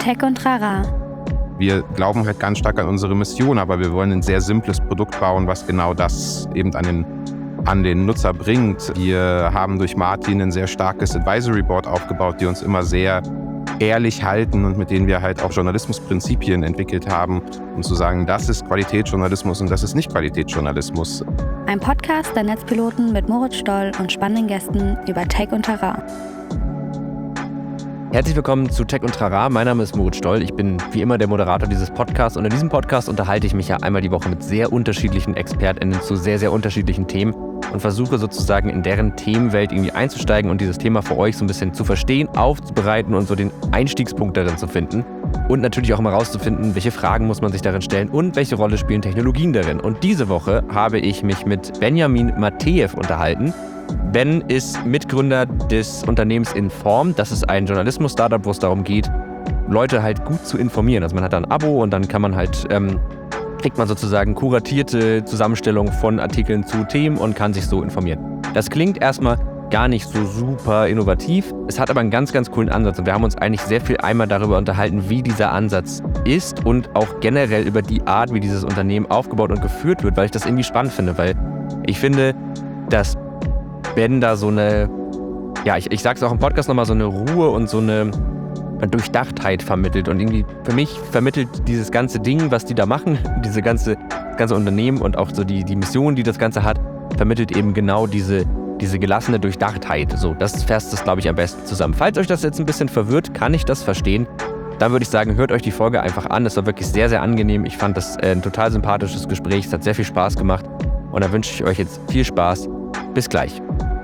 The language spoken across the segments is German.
Tech und Trara. Wir glauben halt ganz stark an unsere Mission, aber wir wollen ein sehr simples Produkt bauen, was genau das eben an den Nutzer bringt. Wir haben durch Martin ein sehr starkes Advisory Board aufgebaut, die uns immer sehr ehrlich halten und mit denen wir halt auch Journalismusprinzipien entwickelt haben, um zu sagen, das ist Qualitätsjournalismus und das ist nicht Qualitätsjournalismus. Ein Podcast der Netzpiloten mit Moritz Stoll und spannenden Gästen über Tech und Trara. Herzlich willkommen zu Tech und Trara. Mein Name ist Moritz Stoll. Ich bin wie immer der Moderator dieses Podcasts und in diesem Podcast unterhalte ich mich ja einmal die Woche mit sehr unterschiedlichen ExpertInnen zu sehr, sehr unterschiedlichen Themen und versuche sozusagen in deren Themenwelt irgendwie einzusteigen und dieses Thema für euch so ein bisschen zu verstehen, aufzubereiten und so den Einstiegspunkt darin zu finden und natürlich auch immer rauszufinden, welche Fragen muss man sich darin stellen und welche Rolle spielen Technologien darin. Und diese Woche habe ich mich mit Benjamin Mateev unterhalten. Ben ist Mitgründer des Unternehmens Informed. Das ist ein Journalismus-Startup, wo es darum geht, Leute halt gut zu informieren. Also man hat da ein Abo und dann kann man halt, kriegt man sozusagen kuratierte Zusammenstellung von Artikeln zu Themen und kann sich so informieren. Das klingt erstmal gar nicht so super innovativ. Es hat aber einen ganz, ganz coolen Ansatz und wir haben uns eigentlich sehr viel einmal darüber unterhalten, wie dieser Ansatz ist und auch generell über die Art, wie dieses Unternehmen aufgebaut und geführt wird, weil ich das irgendwie spannend finde, weil ich finde, dass Ben da so eine, ja, ich sag's auch im Podcast nochmal, so eine Ruhe und so eine Durchdachtheit vermittelt. Und irgendwie für mich vermittelt dieses ganze Ding, was die da machen, das ganze Unternehmen und auch so die Mission, die das Ganze hat, vermittelt eben genau diese gelassene Durchdachtheit. So, das fasst das, glaube ich, am besten zusammen. Falls euch das jetzt ein bisschen verwirrt, kann ich das verstehen. Dann würde ich sagen, hört euch die Folge einfach an. Es war wirklich sehr, sehr angenehm. Ich fand das ein total sympathisches Gespräch. Es hat sehr viel Spaß gemacht. Und da wünsche ich euch jetzt viel Spaß. Bis gleich.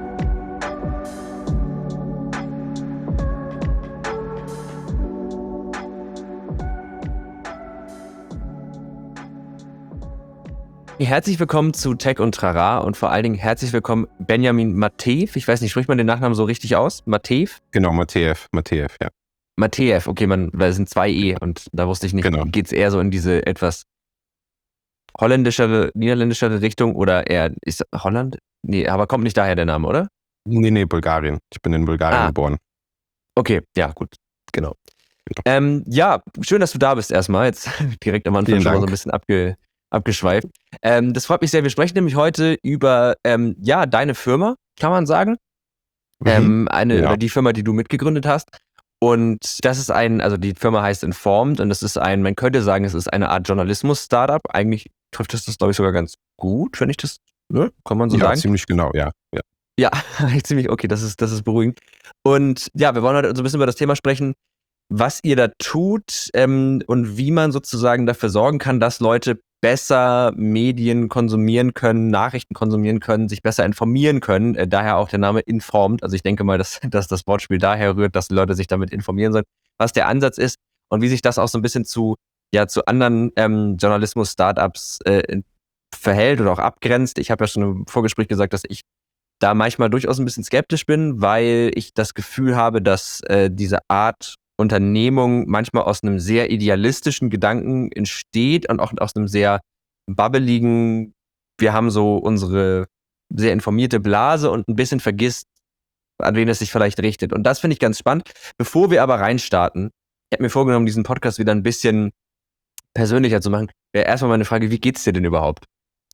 Herzlich willkommen zu Tech und Trara und vor allen Dingen herzlich willkommen Benjamin Mateev. Ich weiß nicht, spricht man den Nachnamen so richtig aus? Mateev? Genau, Mateev, ja. Mateev, okay, weil es sind 2 E und da wusste ich nicht, Genau. Geht es eher so in diese etwas holländischere, niederländischere Richtung oder eher, ist Holland? Nee, aber kommt nicht daher der Name, oder? Nee, Bulgarien. Ich bin in Bulgarien geboren. Okay, ja, gut, genau. Ja, schön, dass du da bist erstmal. Jetzt direkt am Anfang schon mal so ein bisschen abgeschweift. Das freut mich sehr. Wir sprechen nämlich heute über deine Firma, kann man sagen. Oder die Firma, die du mitgegründet hast. Und das ist die Firma heißt Informed und das ist man könnte sagen, es ist eine Art Journalismus-Startup. Eigentlich trifft das, glaube ich, sogar ganz gut, wenn ich das, ne? Kann man so sagen? Ja, ziemlich genau, ja. Ja, ziemlich, okay, das ist beruhigend. Und ja, wir wollen heute so ein bisschen über das Thema sprechen, was ihr da tut und wie man sozusagen dafür sorgen kann, dass Leute besser Medien konsumieren können, Nachrichten konsumieren können, sich besser informieren können. Daher auch der Name Informed. Also ich denke mal, dass das Wortspiel daher rührt, dass die Leute sich damit informieren sollen, was der Ansatz ist und wie sich das auch so ein bisschen zu anderen Journalismus-Startups verhält oder auch abgrenzt. Ich habe ja schon im Vorgespräch gesagt, dass ich da manchmal durchaus ein bisschen skeptisch bin, weil ich das Gefühl habe, dass diese Art Unternehmung manchmal aus einem sehr idealistischen Gedanken entsteht und auch aus einem sehr bubbeligen, wir haben so unsere sehr informierte Blase und ein bisschen vergisst, an wen es sich vielleicht richtet. Und das finde ich ganz spannend. Bevor wir aber reinstarten, ich habe mir vorgenommen, diesen Podcast wieder ein bisschen persönlicher zu machen. Wäre erstmal meine Frage, wie geht's dir denn überhaupt?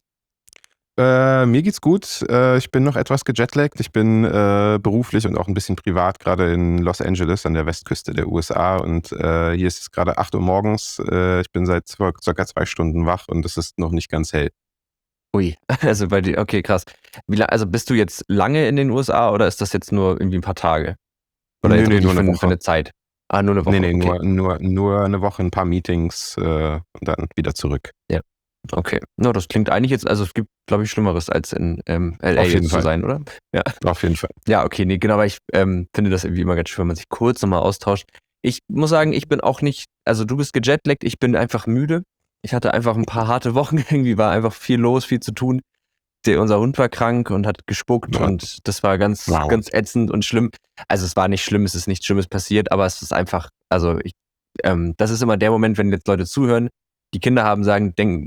Mir geht's gut. Ich bin noch etwas gejetlaggt. Ich bin beruflich und auch ein bisschen privat gerade in Los Angeles an der Westküste der USA und hier ist es gerade 8 Uhr morgens. Ich bin seit circa 2 Stunden wach und es ist noch nicht ganz hell. Ui, also bei dir, okay, krass. Also bist du jetzt lange in den USA oder ist das jetzt nur irgendwie ein paar Tage? Oder Nee, nur eine für Woche. eine Zeit? Ah, nur eine Woche. Nee, okay. nur eine Woche, ein paar Meetings und dann wieder zurück. Ja. Okay, no, das klingt eigentlich jetzt, also es gibt, glaube ich, Schlimmeres als in LA Auf jeden jetzt Fall. zu sein, oder? Ja. Auf jeden Fall. Ja, okay, nee, genau, aber ich finde das irgendwie immer ganz schön, wenn man sich kurz nochmal austauscht. Ich muss sagen, ich bin auch nicht, also du bist gejetlaggt, ich bin einfach müde. Ich hatte einfach ein paar harte Wochen, irgendwie war einfach viel los, viel zu tun. Unser Hund war krank und hat gespuckt und das war ganz ätzend und schlimm. Also es war nicht schlimm, es ist nichts Schlimmes passiert, aber es ist einfach, also das ist immer der Moment, wenn jetzt Leute zuhören, die Kinder haben, denken,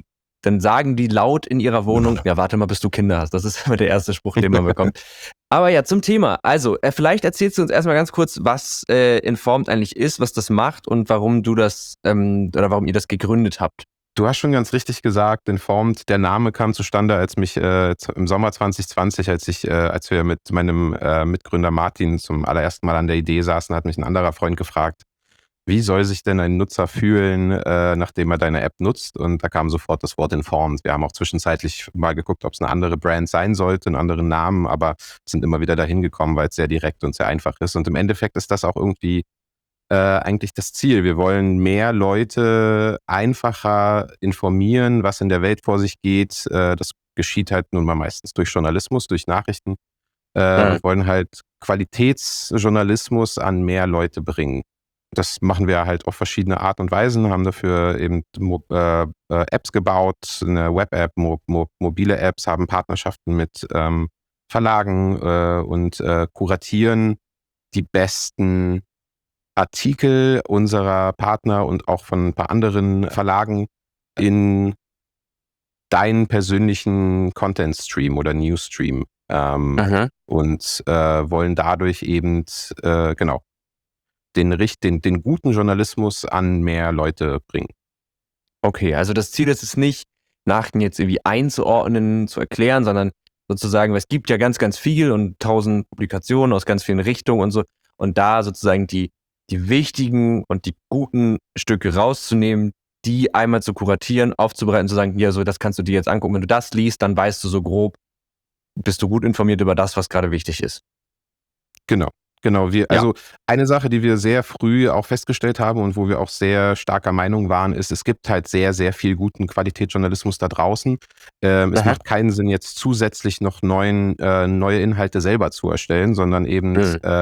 dann sagen die laut in ihrer Wohnung, ja, warte mal, bis du Kinder hast. Das ist immer der erste Spruch, den man bekommt. Aber ja, zum Thema. Also, vielleicht erzählst du uns erstmal ganz kurz, was Informed eigentlich ist, was das macht und warum du das oder warum ihr das gegründet habt. Du hast schon ganz richtig gesagt, Informed, der Name kam zustande, als mich im Sommer 2020, als wir mit meinem Mitgründer Martin zum allerersten Mal an der Idee saßen, hat mich ein anderer Freund gefragt, wie soll sich denn ein Nutzer fühlen, nachdem er deine App nutzt? Und da kam sofort das Wort Informed. Wir haben auch zwischenzeitlich mal geguckt, ob es eine andere Brand sein sollte, einen anderen Namen, aber sind immer wieder dahin gekommen, weil es sehr direkt und sehr einfach ist. Und im Endeffekt ist das auch irgendwie eigentlich das Ziel. Wir wollen mehr Leute einfacher informieren, was in der Welt vor sich geht. Das geschieht halt nun mal meistens durch Journalismus, durch Nachrichten. Und wollen halt Qualitätsjournalismus an mehr Leute bringen. Das machen wir halt auf verschiedene Art und Weisen, haben dafür eben Apps gebaut, eine Web-App, mobile Apps, haben Partnerschaften mit Verlagen und kuratieren die besten Artikel unserer Partner und auch von ein paar anderen Verlagen in deinen persönlichen Content-Stream oder News-Stream und wollen dadurch eben den guten Journalismus an mehr Leute bringen. Okay, also das Ziel ist es nicht, Nachrichten jetzt irgendwie einzuordnen, zu erklären, sondern sozusagen, es gibt ja ganz, ganz viel und 1000 Publikationen aus ganz vielen Richtungen und so. Und da sozusagen die wichtigen und die guten Stücke rauszunehmen, die einmal zu kuratieren, aufzubereiten, zu sagen, ja, so, das kannst du dir jetzt angucken. Wenn du das liest, dann weißt du so grob, bist du gut informiert über das, was gerade wichtig ist. Genau. Also eine Sache, die wir sehr früh auch festgestellt haben und wo wir auch sehr starker Meinung waren, ist, es gibt halt sehr, sehr viel guten Qualitätsjournalismus da draußen. Es macht keinen Sinn, jetzt zusätzlich noch neue Inhalte selber zu erstellen, sondern eben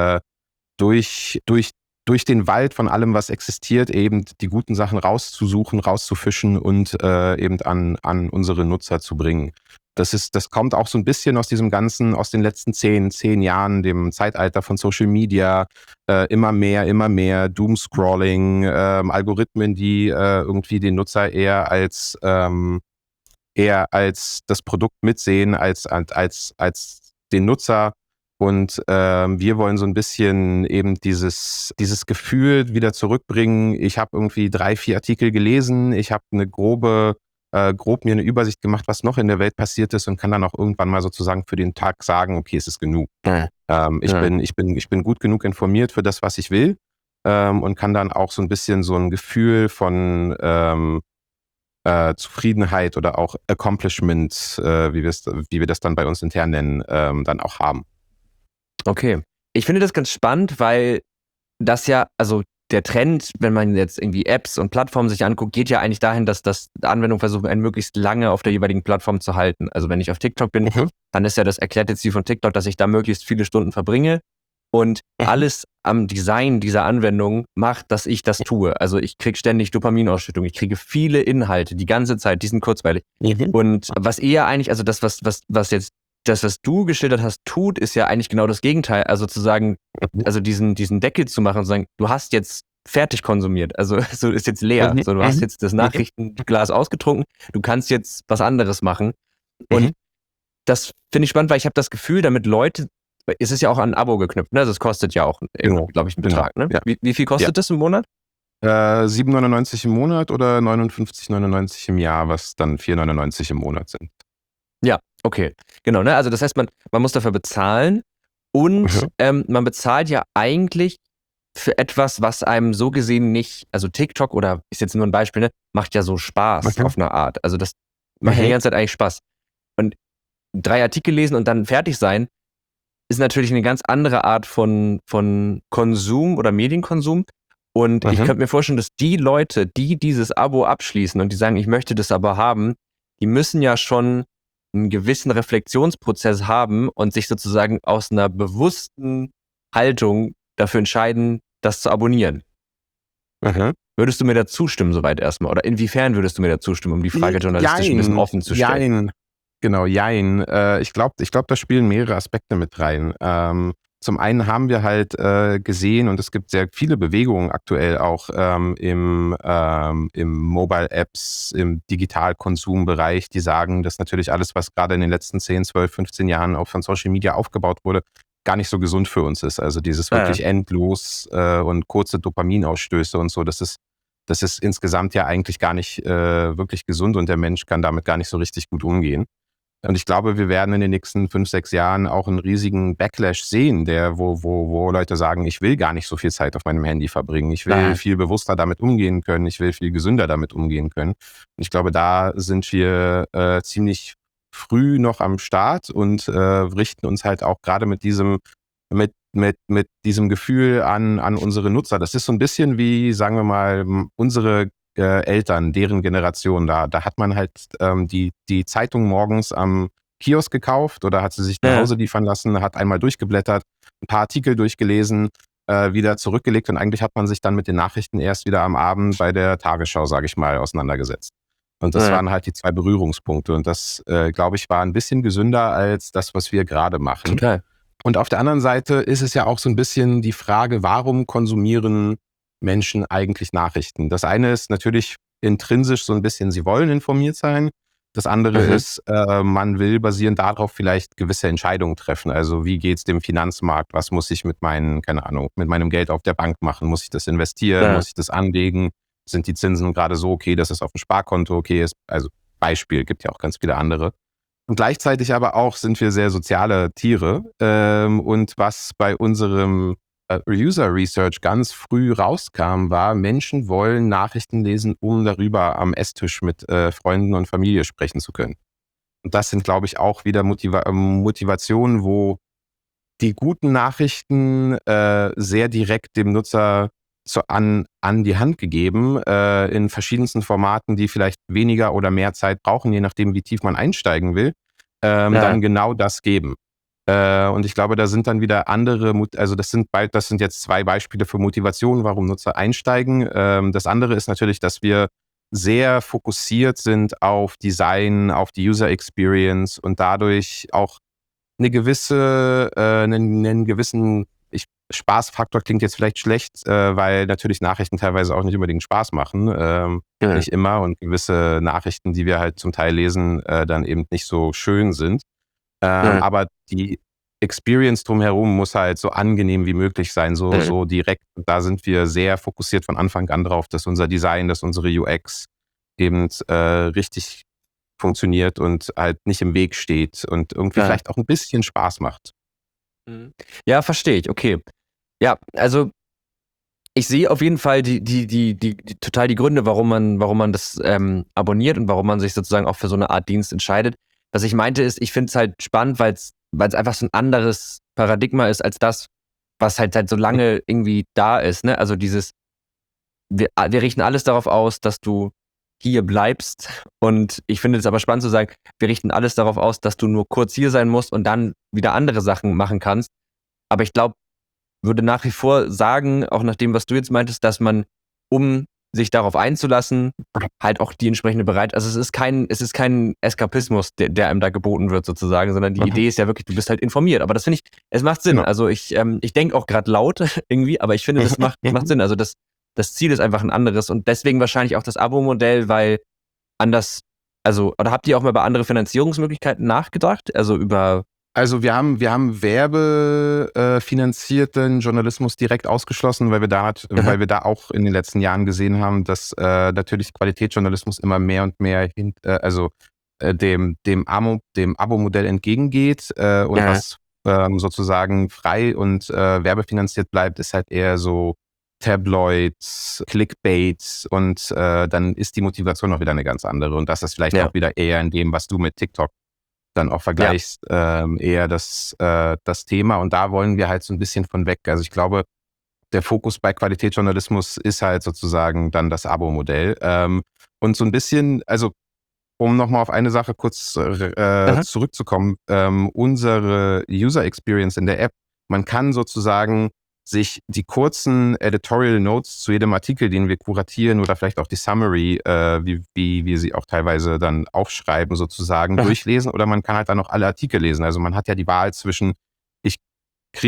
durch den Wald von allem, was existiert, eben die guten Sachen rauszusuchen, rauszufischen und eben an unsere Nutzer zu bringen. Das kommt auch so ein bisschen aus diesem Ganzen, aus den letzten 10 Jahren, dem Zeitalter von Social Media, immer mehr Doomscrolling, Algorithmen, die irgendwie den Nutzer eher als das Produkt mitsehen, als den Nutzer. Und wir wollen so ein bisschen eben dieses Gefühl wieder zurückbringen. Ich habe irgendwie 3, 4 Artikel gelesen, ich habe eine grob mir eine Übersicht gemacht, was noch in der Welt passiert ist und kann dann auch irgendwann mal sozusagen für den Tag sagen, okay, es ist genug. Ich bin gut genug informiert für das, was ich will, und kann dann auch so ein bisschen so ein Gefühl von Zufriedenheit oder auch Accomplishment, wie wir das dann bei uns intern nennen, dann auch haben. Okay. Ich finde das ganz spannend, weil das ja, also der Trend, wenn man jetzt irgendwie Apps und Plattformen sich anguckt, geht ja eigentlich dahin, dass Anwendungen versuchen, einen möglichst lange auf der jeweiligen Plattform zu halten. Also wenn ich auf TikTok bin, dann ist ja das erklärte Ziel von TikTok, dass ich da möglichst viele Stunden verbringe und alles am Design dieser Anwendung macht, dass ich das tue. Also ich kriege ständig Dopaminausschüttung, ich kriege viele Inhalte die ganze Zeit, die sind kurzweilig. Und was eher eigentlich, also das, was du geschildert hast, tut, ist ja eigentlich genau das Gegenteil. Also zu sagen, also diesen Deckel zu machen und zu sagen, du hast jetzt fertig konsumiert, also so ist jetzt leer. So, du hast jetzt das Nachrichtenglas ausgetrunken, du kannst jetzt was anderes machen. Und das finde ich spannend, weil ich habe das Gefühl, damit Leute, es ist ja auch an ein Abo geknüpft, ne? Also es kostet ja auch, glaube ich, einen Betrag. Ne? Ja. Wie viel kostet das im Monat? 7,99 im Monat oder 59,99 im Jahr, was dann 4,99 im Monat sind. Ja, okay. Genau, ne? Also das heißt, man muss dafür bezahlen und man bezahlt ja eigentlich für etwas, was einem so gesehen nicht, also TikTok oder ist jetzt nur ein Beispiel, ne, macht ja so Spaß auf eine Art. Also das macht ja die ganze Zeit eigentlich Spaß. Und 3 Artikel lesen und dann fertig sein, ist natürlich eine ganz andere Art von Konsum oder Medienkonsum. Und ich könnte mir vorstellen, dass die Leute, die dieses Abo abschließen und die sagen, ich möchte das aber haben, die müssen ja schon einen gewissen Reflexionsprozess haben und sich sozusagen aus einer bewussten Haltung dafür entscheiden, das zu abonnieren. Würdest du mir da zustimmen soweit erstmal? Oder inwiefern würdest du mir da zustimmen, um die Frage journalistisch ein bisschen offen zu stellen? Jein. Ich glaube, da spielen mehrere Aspekte mit rein. Zum einen haben wir halt gesehen, und es gibt sehr viele Bewegungen aktuell auch im Mobile-Apps, im Digitalkonsumbereich, die sagen, dass natürlich alles, was gerade in den letzten 10, 12, 15 Jahren auch von Social Media aufgebaut wurde, gar nicht so gesund für uns ist. Also dieses wirklich endlos und kurze Dopaminausstöße und so, das ist insgesamt ja eigentlich gar nicht wirklich gesund, und der Mensch kann damit gar nicht so richtig gut umgehen. Und ich glaube, wir werden in den nächsten 5, 6 Jahren auch einen riesigen Backlash sehen, wo Leute sagen, ich will gar nicht so viel Zeit auf meinem Handy verbringen. Ich will viel bewusster damit umgehen können. Ich will viel gesünder damit umgehen können. Und ich glaube, da sind wir ziemlich früh noch am Start und richten uns halt auch gerade mit diesem Gefühl an unsere Nutzer. Das ist so ein bisschen wie, sagen wir mal, unsere Eltern, deren Generation. Da hat man halt die Zeitung morgens am Kiosk gekauft oder hat sie sich nach Hause liefern lassen, hat einmal durchgeblättert, ein paar Artikel durchgelesen, wieder zurückgelegt, und eigentlich hat man sich dann mit den Nachrichten erst wieder am Abend bei der Tagesschau, sage ich mal, auseinandergesetzt. Und das waren halt die 2 Berührungspunkte, und das, glaube ich, war ein bisschen gesünder als das, was wir gerade machen. Total. Und auf der anderen Seite ist es ja auch so ein bisschen die Frage, warum konsumieren Menschen eigentlich Nachrichten? Das eine ist natürlich intrinsisch so ein bisschen, sie wollen informiert sein. Das andere ist, man will basierend darauf vielleicht gewisse Entscheidungen treffen. Also wie geht's dem Finanzmarkt? Was muss ich mit meinen, keine Ahnung, mit meinem Geld auf der Bank machen? Muss ich das investieren? Muss ich das anlegen? Sind die Zinsen gerade so okay, dass es auf dem Sparkonto okay ist? Also Beispiel, gibt ja auch ganz viele andere. Und gleichzeitig aber auch sind wir sehr soziale Tiere. Und was bei unserem User Research ganz früh rauskam, war, Menschen wollen Nachrichten lesen, um darüber am Esstisch mit Freunden und Familie sprechen zu können. Und das sind, glaube ich, auch wieder Motivationen, wo die guten Nachrichten sehr direkt dem Nutzer an die Hand gegeben, in verschiedensten Formaten, die vielleicht weniger oder mehr Zeit brauchen, je nachdem, wie tief man einsteigen will, dann genau das geben. Und ich glaube, da sind dann wieder andere, also das sind jetzt 2 Beispiele für Motivationen, warum Nutzer einsteigen. Das andere ist natürlich, dass wir sehr fokussiert sind auf Design, auf die User Experience und dadurch auch einen gewissen Spaßfaktor klingt jetzt vielleicht schlecht, weil natürlich Nachrichten teilweise auch nicht unbedingt Spaß machen, nicht immer, und gewisse Nachrichten, die wir halt zum Teil lesen, dann eben nicht so schön sind. Aber die Experience drumherum muss halt so angenehm wie möglich sein, so direkt. Und da sind wir sehr fokussiert von Anfang an drauf, dass unser Design, dass unsere UX eben richtig funktioniert und halt nicht im Weg steht und irgendwie vielleicht auch ein bisschen Spaß macht. Ja, verstehe ich, okay. Ja, also ich sehe auf jeden Fall total die Gründe, warum man das abonniert und warum man sich sozusagen auch für so eine Art Dienst entscheidet. Was ich meinte ist, ich finde es halt spannend, weil es einfach so ein anderes Paradigma ist als das, was halt so lange irgendwie da ist. Ne? Also wir richten alles darauf aus, dass du hier bleibst, und ich finde es aber spannend zu sagen, wir richten alles darauf aus, dass du nur kurz hier sein musst und dann wieder andere Sachen machen kannst. Aber ich glaube, würde nach wie vor sagen, auch nach dem, was du jetzt meintest, dass man, um sich darauf einzulassen, halt auch die entsprechende also es ist kein Eskapismus, der einem da geboten wird sozusagen, sondern die Idee ist ja wirklich, du bist halt informiert. Aber das finde ich, es macht Sinn. Genau. Also ich denke auch gerade laut irgendwie, aber ich finde, das macht Sinn. Also das Ziel ist einfach ein anderes, und deswegen wahrscheinlich auch das Abo-Modell, weil anders, also, oder habt ihr auch mal über andere Finanzierungsmöglichkeiten nachgedacht? Also Also wir haben werbefinanzierten Journalismus direkt ausgeschlossen, weil wir da auch in den letzten Jahren gesehen haben, dass natürlich Qualitätsjournalismus immer mehr und mehr dem Abo-Modell entgegengeht, und was sozusagen frei und werbefinanziert bleibt, ist halt eher so Tabloids, Clickbait, und dann ist die Motivation auch wieder eine ganz andere, und das ist vielleicht auch wieder eher in dem, was du mit TikTok dann auch vergleichst, eher das Thema, und da wollen wir halt so ein bisschen von weg. Also ich glaube, der Fokus bei Qualitätsjournalismus ist halt sozusagen dann das Abo-Modell. Und so ein bisschen, also um nochmal auf eine Sache kurz zurückzukommen, unsere User Experience in der App, man kann sozusagen sich die kurzen Editorial Notes zu jedem Artikel, den wir kuratieren, oder vielleicht auch die Summary, wie wir sie auch teilweise dann aufschreiben, sozusagen durchlesen, oder man kann halt dann noch alle Artikel lesen. Also man hat ja die Wahl zwischen, ich krieg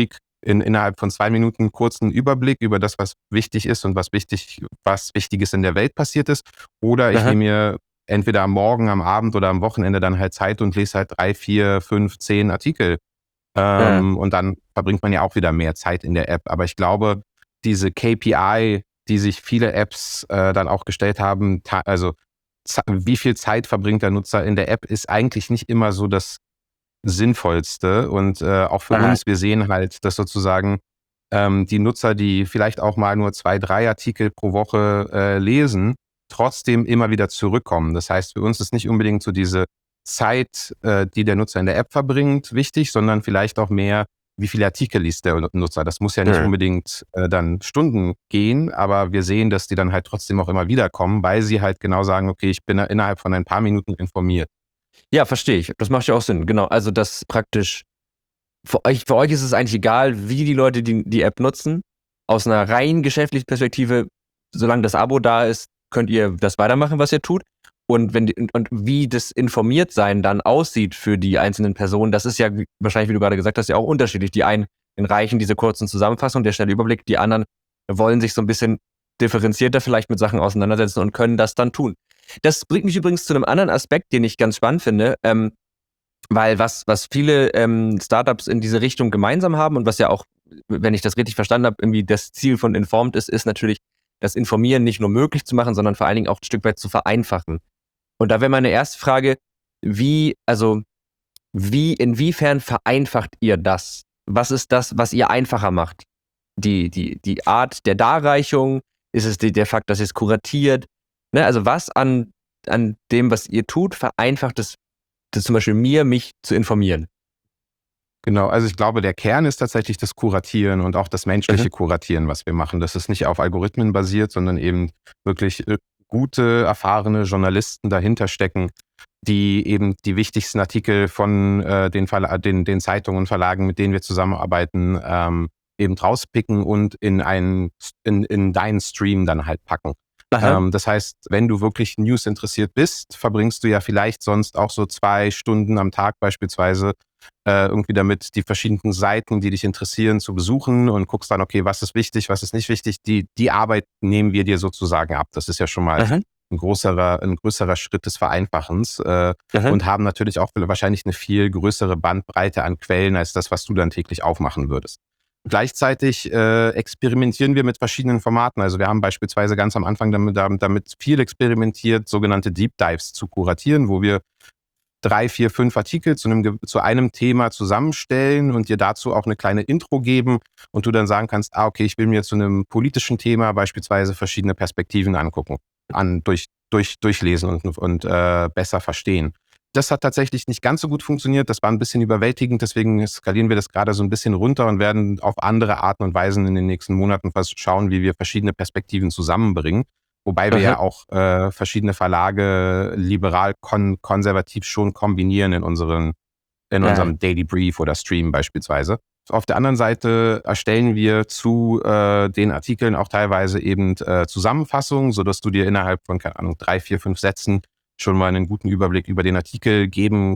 innerhalb von 2 Minuten kurzen Überblick über das, was wichtig ist und was Wichtiges in der Welt passiert ist. Oder ich Aha. nehme mir entweder am Morgen, am Abend oder am Wochenende dann halt Zeit und lese halt 3, 4, 5, 10 Artikel. Ja. Und dann verbringt man ja auch wieder mehr Zeit in der App. Aber ich glaube, diese KPI, die sich viele Apps dann auch gestellt haben, also wie viel Zeit verbringt der Nutzer in der App, ist eigentlich nicht immer so das Sinnvollste. Und auch für Aha. uns, wir sehen halt, dass sozusagen die Nutzer, die vielleicht auch mal nur 2, 3 Artikel pro Woche lesen, trotzdem immer wieder zurückkommen. Das heißt, für uns ist nicht unbedingt so diese Zeit, die der Nutzer in der App verbringt, wichtig, sondern vielleicht auch mehr, wie viele Artikel liest der Nutzer. Das muss ja nicht Ja. unbedingt dann Stunden gehen, aber wir sehen, dass die dann halt trotzdem auch immer wieder kommen, weil sie halt genau sagen, okay, ich bin innerhalb von ein paar Minuten informiert. Ja, verstehe ich. Das macht ja auch Sinn. Genau. Also das praktisch, für euch ist es eigentlich egal, wie die Leute die App nutzen. Aus einer rein geschäftlichen Perspektive, solange das Abo da ist, könnt ihr das weitermachen, was ihr tut. Und und wie das Informiertsein dann aussieht für die einzelnen Personen, das ist ja wahrscheinlich, wie du gerade gesagt hast, ja auch unterschiedlich. Die einen reichen diese kurzen Zusammenfassungen, der schnelle Überblick, die anderen wollen sich so ein bisschen differenzierter vielleicht mit Sachen auseinandersetzen und können das dann tun. Das bringt mich übrigens zu einem anderen Aspekt, den ich ganz spannend finde, weil was viele Startups in diese Richtung gemeinsam haben und was ja auch, wenn ich das richtig verstanden habe, irgendwie das Ziel von Informed ist natürlich, das Informieren nicht nur möglich zu machen, sondern vor allen Dingen auch ein Stück weit zu vereinfachen. Und da wäre meine erste Frage, inwiefern vereinfacht ihr das? Was ist das, was ihr einfacher macht? Die Art der Darreichung? Ist es der Fakt, dass ihr es kuratiert? Ne, also was an dem, was ihr tut, vereinfacht es zum Beispiel mich zu informieren? Genau, also ich glaube, der Kern ist tatsächlich das Kuratieren und auch das Mhm. menschliche Kuratieren, was wir machen. Das ist nicht auf Algorithmen basiert, sondern eben wirklich gute, erfahrene Journalisten dahinter stecken, die eben die wichtigsten Artikel von den Zeitungen und Verlagen, mit denen wir zusammenarbeiten, eben rauspicken und in deinen Stream dann halt packen. Aha. Das heißt, wenn du wirklich News interessiert bist, verbringst du ja vielleicht sonst auch so 2 Stunden am Tag beispielsweise irgendwie damit, die verschiedenen Seiten, die dich interessieren, zu besuchen und guckst dann, okay, was ist wichtig, was ist nicht wichtig. Die Arbeit nehmen wir dir sozusagen ab. Das ist ja schon mal Aha. ein größerer Schritt des Vereinfachens Aha. und haben natürlich auch wahrscheinlich eine viel größere Bandbreite an Quellen als das, was du dann täglich aufmachen würdest. Gleichzeitig experimentieren wir mit verschiedenen Formaten. Also wir haben beispielsweise ganz am Anfang damit viel experimentiert, sogenannte Deep Dives zu kuratieren, wo wir 3, 4, 5 Artikel zu einem Thema zusammenstellen und dir dazu auch eine kleine Intro geben und du dann sagen kannst, okay, ich will mir zu einem politischen Thema beispielsweise verschiedene Perspektiven angucken, durchlesen und besser verstehen. Das hat tatsächlich nicht ganz so gut funktioniert. Das war ein bisschen überwältigend. Deswegen skalieren wir das gerade so ein bisschen runter und werden auf andere Arten und Weisen in den nächsten Monaten schauen, wie wir verschiedene Perspektiven zusammenbringen. Wobei wir Aha. ja auch verschiedene Verlage liberal-konservativ schon kombinieren in Ja. unserem Daily Brief oder Stream beispielsweise. Auf der anderen Seite erstellen wir zu den Artikeln auch teilweise eben Zusammenfassungen, sodass du dir innerhalb von, keine Ahnung, 3, 4, 5 Sätzen schon mal einen guten Überblick über den Artikel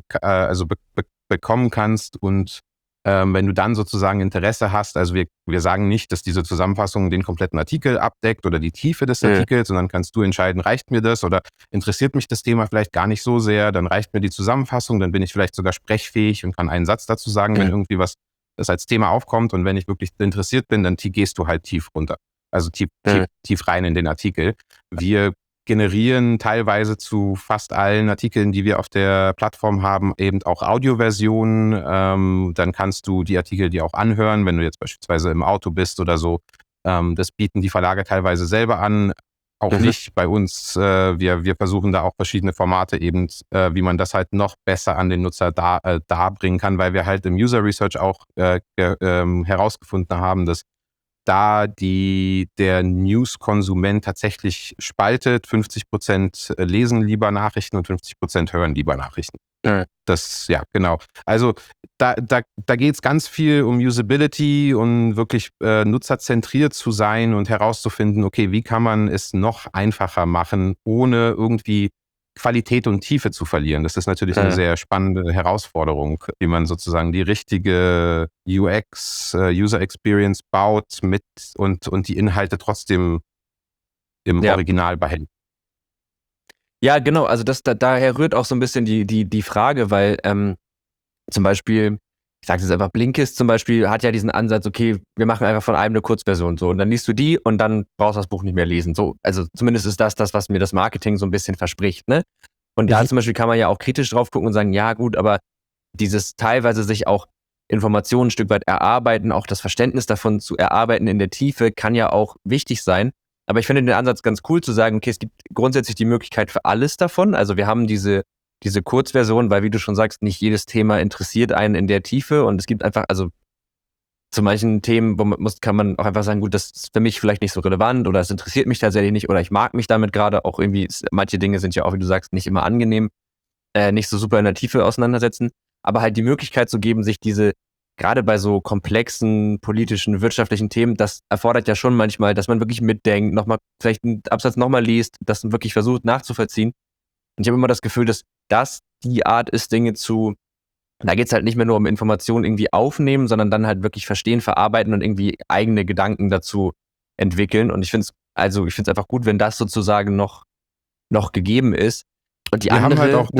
bekommen kannst. Und wenn du dann sozusagen Interesse hast, also wir sagen nicht, dass diese Zusammenfassung den kompletten Artikel abdeckt oder die Tiefe des Ja. Artikels, sondern kannst du entscheiden, reicht mir das oder interessiert mich das Thema vielleicht gar nicht so sehr, dann reicht mir die Zusammenfassung, dann bin ich vielleicht sogar sprechfähig und kann einen Satz dazu sagen, wenn Ja. irgendwie was das als Thema aufkommt und wenn ich wirklich interessiert bin, dann gehst du halt tief runter. Also Ja. tief rein in den Artikel. Wir generieren teilweise zu fast allen Artikeln, die wir auf der Plattform haben, eben auch Audioversionen. Dann kannst du die Artikel dir auch anhören, wenn du jetzt beispielsweise im Auto bist oder so. Das bieten die Verlage teilweise selber an. Auch Mhm. nicht bei uns. Wir versuchen da auch verschiedene Formate eben, wie man das halt noch besser an den Nutzer darbringen kann, weil wir halt im User Research auch herausgefunden haben, dass da der News-Konsument tatsächlich spaltet. 50% lesen lieber Nachrichten und 50% hören lieber Nachrichten. Ja. Ja, genau. Also da geht es ganz viel um Usability und wirklich nutzerzentriert zu sein und herauszufinden, okay, wie kann man es noch einfacher machen, ohne irgendwie Qualität und Tiefe zu verlieren. Das ist natürlich eine sehr spannende Herausforderung, wie man sozusagen die richtige UX, User Experience baut und die Inhalte trotzdem im Original behält. Ja, genau, also daher rührt auch so ein bisschen die Frage, weil zum Beispiel, ich sage jetzt einfach, Blinkist zum Beispiel hat ja diesen Ansatz, okay, wir machen einfach von einem eine Kurzversion so und dann liest du die und dann brauchst du das Buch nicht mehr lesen. So, also zumindest ist das, was mir das Marketing so ein bisschen verspricht, ne? Und da zum Beispiel kann man ja auch kritisch drauf gucken und sagen, ja gut, aber dieses teilweise sich auch Informationen ein Stück weit erarbeiten, auch das Verständnis davon zu erarbeiten in der Tiefe, kann ja auch wichtig sein. Aber ich finde den Ansatz ganz cool zu sagen, okay, es gibt grundsätzlich die Möglichkeit für alles davon. Also wir haben diese Kurzversion, weil wie du schon sagst, nicht jedes Thema interessiert einen in der Tiefe und es gibt einfach, also zu manchen Themen kann man auch einfach sagen, gut, das ist für mich vielleicht nicht so relevant oder es interessiert mich tatsächlich nicht oder ich mag mich damit gerade auch irgendwie, manche Dinge sind ja auch, wie du sagst, nicht immer angenehm, nicht so super in der Tiefe auseinandersetzen, aber halt die Möglichkeit zu geben, sich gerade bei so komplexen politischen, wirtschaftlichen Themen, das erfordert ja schon manchmal, dass man wirklich mitdenkt, nochmal vielleicht einen Absatz nochmal liest, das wirklich versucht nachzuvollziehen. Und ich habe immer das Gefühl, dass das die Art ist, da geht es halt nicht mehr nur um Informationen irgendwie aufnehmen, sondern dann halt wirklich verstehen, verarbeiten und irgendwie eigene Gedanken dazu entwickeln. Und ich finde es einfach gut, wenn das sozusagen noch gegeben ist. Und die Wir andere, haben halt auch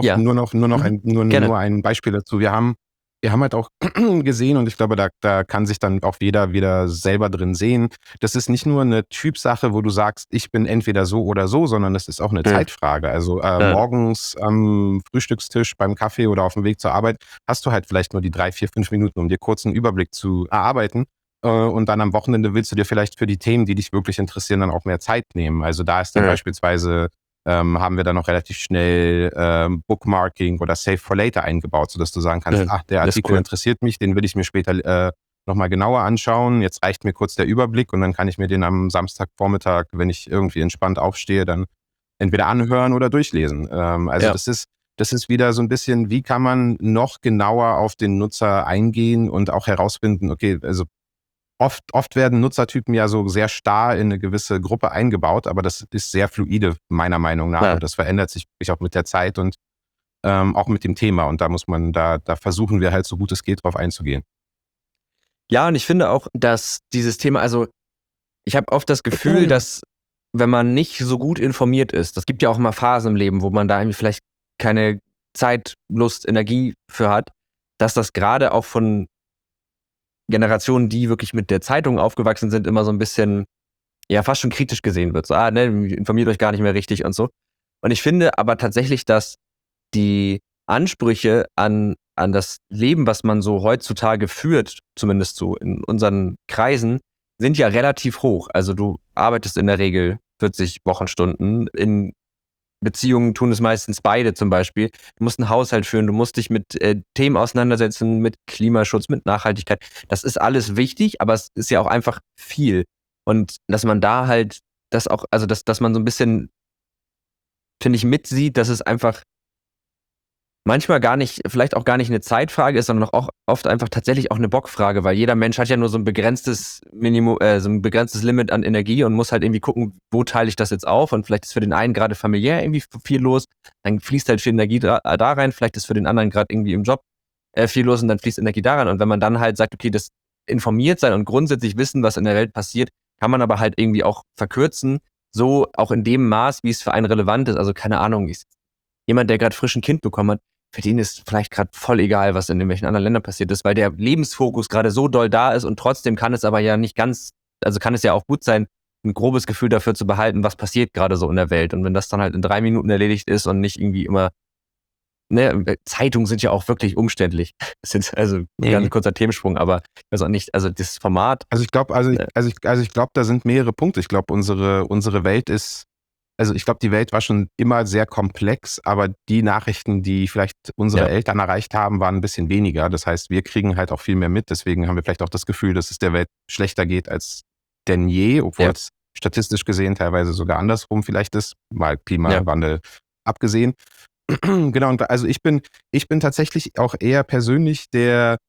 nur ein Beispiel dazu. Wir haben halt auch gesehen, und ich glaube, da kann sich dann auch jeder wieder selber drin sehen. Das ist nicht nur eine Typsache, wo du sagst, ich bin entweder so oder so, sondern das ist auch eine Zeitfrage. Also morgens am Frühstückstisch, beim Kaffee oder auf dem Weg zur Arbeit hast du halt vielleicht nur die 3, 4, 5 Minuten, um dir kurz einen Überblick zu erarbeiten. Und dann am Wochenende willst du dir vielleicht für die Themen, die dich wirklich interessieren, dann auch mehr Zeit nehmen. Also da ist dann beispielsweise haben wir dann noch relativ schnell Bookmarking oder Save for Later eingebaut, sodass du sagen kannst, der Artikel interessiert mich, den will ich mir später nochmal genauer anschauen. Jetzt reicht mir kurz der Überblick und dann kann ich mir den am Samstagvormittag, wenn ich irgendwie entspannt aufstehe, dann entweder anhören oder durchlesen. Das ist wieder so ein bisschen, wie kann man noch genauer auf den Nutzer eingehen und auch herausfinden, okay, also Oft werden Nutzertypen ja so sehr starr in eine gewisse Gruppe eingebaut, aber das ist sehr fluide, meiner Meinung nach. Und das verändert sich wirklich auch mit der Zeit und auch mit dem Thema. Und da versuchen wir halt so gut es geht, drauf einzugehen. Ja, und ich finde auch, dass dieses Thema, also ich habe oft das Gefühl, dass wenn man nicht so gut informiert ist, das gibt ja auch immer Phasen im Leben, wo man da irgendwie vielleicht keine Zeit, Lust, Energie für hat, dass das gerade auch von Generationen, die wirklich mit der Zeitung aufgewachsen sind, immer so ein bisschen, ja, fast schon kritisch gesehen wird. So, informiert euch gar nicht mehr richtig und so. Und ich finde aber tatsächlich, dass die Ansprüche an das Leben, was man so heutzutage führt, zumindest so in unseren Kreisen, sind ja relativ hoch. Also du arbeitest in der Regel 40 Wochenstunden. In Beziehungen tun es meistens beide zum Beispiel. Du musst einen Haushalt führen, du musst dich mit Themen auseinandersetzen, mit Klimaschutz, mit Nachhaltigkeit. Das ist alles wichtig, aber es ist ja auch einfach viel. Und dass man da halt das auch, also dass man so ein bisschen, finde ich, mitsieht, dass es einfach manchmal vielleicht auch gar nicht eine Zeitfrage ist, sondern auch oft einfach tatsächlich auch eine Bockfrage, weil jeder Mensch hat ja nur so ein begrenztes Minimum, so ein begrenztes Limit an Energie und muss halt irgendwie gucken, wo teile ich das jetzt auf, und vielleicht ist für den einen gerade familiär irgendwie viel los, dann fließt halt viel Energie da rein, vielleicht ist für den anderen gerade irgendwie im Job viel los und dann fließt Energie da rein, und wenn man dann halt sagt, okay, das informiert sein und grundsätzlich wissen, was in der Welt passiert, kann man aber halt irgendwie auch verkürzen, so auch in dem Maß, wie es für einen relevant ist. Also keine Ahnung, jemand, der gerade frisch ein Kind bekommen hat, für den ist vielleicht gerade voll egal, was in irgendwelchen anderen Ländern passiert ist, weil der Lebensfokus gerade so doll da ist, und trotzdem kann es aber ja nicht ganz, also kann es ja auch gut sein, ein grobes Gefühl dafür zu behalten, was passiert gerade so in der Welt. Und wenn das dann halt in 3 Minuten erledigt ist und nicht irgendwie immer, ne, Zeitungen sind ja auch wirklich umständlich. Das ist also ein ganz kurzer Themensprung, aber ich weiß auch nicht, also das Format. Also ich glaube, da sind mehrere Punkte. Ich glaube, unsere Welt ist, also ich glaube, die Welt war schon immer sehr komplex, aber die Nachrichten, die vielleicht unsere Eltern erreicht haben, waren ein bisschen weniger. Das heißt, wir kriegen halt auch viel mehr mit. Deswegen haben wir vielleicht auch das Gefühl, dass es der Welt schlechter geht als denn je, obwohl es statistisch gesehen teilweise sogar andersrum vielleicht ist, mal Klimawandel abgesehen. Genau, und also ich bin tatsächlich auch eher persönlich der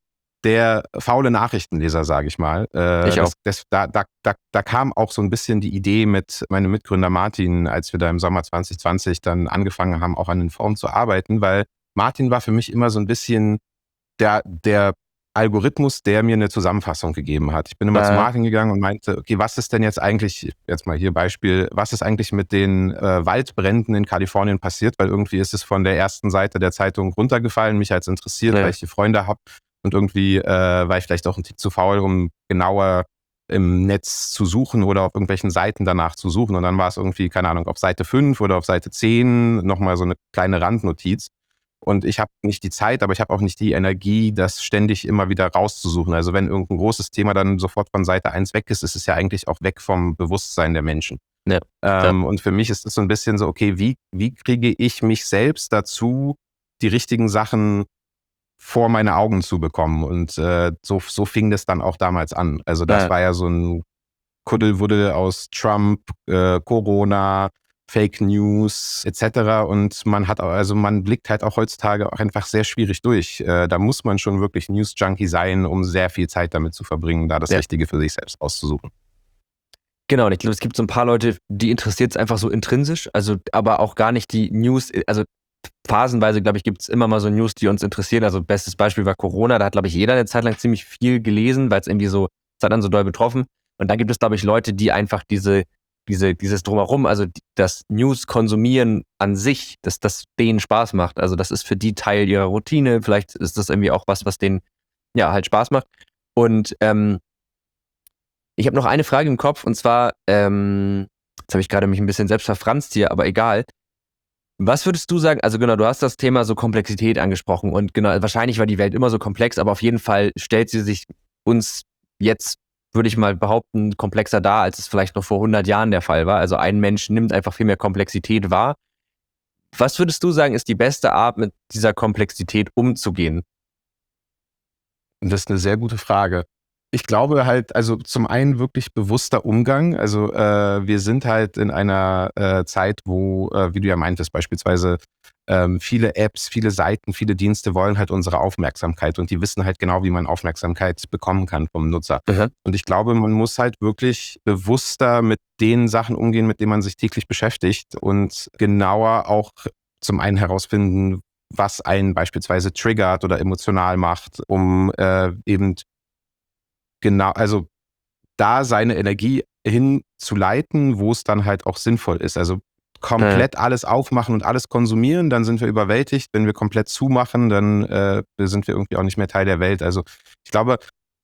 der faule Nachrichtenleser, sage ich mal. Ich auch. Da kam auch so ein bisschen die Idee mit meinem Mitgründer Martin, als wir da im Sommer 2020 dann angefangen haben, auch an den Foren zu arbeiten, weil Martin war für mich immer so ein bisschen der Algorithmus, der mir eine Zusammenfassung gegeben hat. Ich bin immer zu Martin gegangen und meinte, okay, was ist denn jetzt eigentlich, jetzt mal hier Beispiel, was ist eigentlich mit den Waldbränden in Kalifornien passiert? Weil irgendwie ist es von der ersten Seite der Zeitung runtergefallen. Mich hat es interessiert, weil ich die Freunde habe und irgendwie war ich vielleicht auch ein Tick zu faul, um genauer im Netz zu suchen oder auf irgendwelchen Seiten danach zu suchen. Und dann war es irgendwie, keine Ahnung, auf Seite 5 oder auf Seite 10 nochmal so eine kleine Randnotiz. Und ich habe nicht die Zeit, aber ich habe auch nicht die Energie, das ständig immer wieder rauszusuchen. Also wenn irgendein großes Thema dann sofort von Seite 1 weg ist, ist es ja eigentlich auch weg vom Bewusstsein der Menschen. Ja. Und für mich ist es so ein bisschen so, okay, wie kriege ich mich selbst dazu, die richtigen Sachen vor meine Augen zu bekommen? Und so fing das dann auch damals an. Also das war ja so ein Kuddelwuddel aus Trump, Corona, Fake News etc. Und man blickt halt auch heutzutage auch einfach sehr schwierig durch. Da muss man schon wirklich News-Junkie sein, um sehr viel Zeit damit zu verbringen, da das Richtige für sich selbst auszusuchen. Genau, und ich glaube, es gibt so ein paar Leute, die interessiert es einfach so intrinsisch, also aber auch gar nicht die News, also phasenweise, glaube ich, gibt es immer mal so News, die uns interessieren. Also bestes Beispiel war Corona, da hat, glaube ich, jeder eine Zeit lang ziemlich viel gelesen, weil es irgendwie so, es hat dann so doll betroffen. Und dann gibt es, glaube ich, Leute, die einfach dieses Drumherum, also das News konsumieren an sich, dass das denen Spaß macht. Also das ist für die Teil ihrer Routine. Vielleicht ist das irgendwie auch was denen ja halt Spaß macht. Und ich habe noch eine Frage im Kopf, und zwar, jetzt habe ich gerade mich ein bisschen selbst verfranst hier, aber egal. Was würdest du sagen, also genau, du hast das Thema so Komplexität angesprochen und genau, wahrscheinlich war die Welt immer so komplex, aber auf jeden Fall stellt sie sich uns jetzt, würde ich mal behaupten, komplexer dar, als es vielleicht noch vor 100 Jahren der Fall war. Also ein Mensch nimmt einfach viel mehr Komplexität wahr. Was würdest du sagen, ist die beste Art, mit dieser Komplexität umzugehen? Das ist eine sehr gute Frage. Ich glaube halt, also zum einen wirklich bewusster Umgang. Also wir sind halt in einer Zeit, wo, wie du ja meintest, beispielsweise viele Apps, viele Seiten, viele Dienste wollen halt unsere Aufmerksamkeit und die wissen halt genau, wie man Aufmerksamkeit bekommen kann vom Nutzer. Und ich glaube, man muss halt wirklich bewusster mit den Sachen umgehen, mit denen man sich täglich beschäftigt und genauer auch zum einen herausfinden, was einen beispielsweise triggert oder emotional macht, um eben genau, also da seine Energie hinzuleiten, wo es dann halt auch sinnvoll ist. Also komplett alles aufmachen und alles konsumieren, dann sind wir überwältigt. Wenn wir komplett zumachen, dann sind wir irgendwie auch nicht mehr Teil der Welt. Also ich glaube,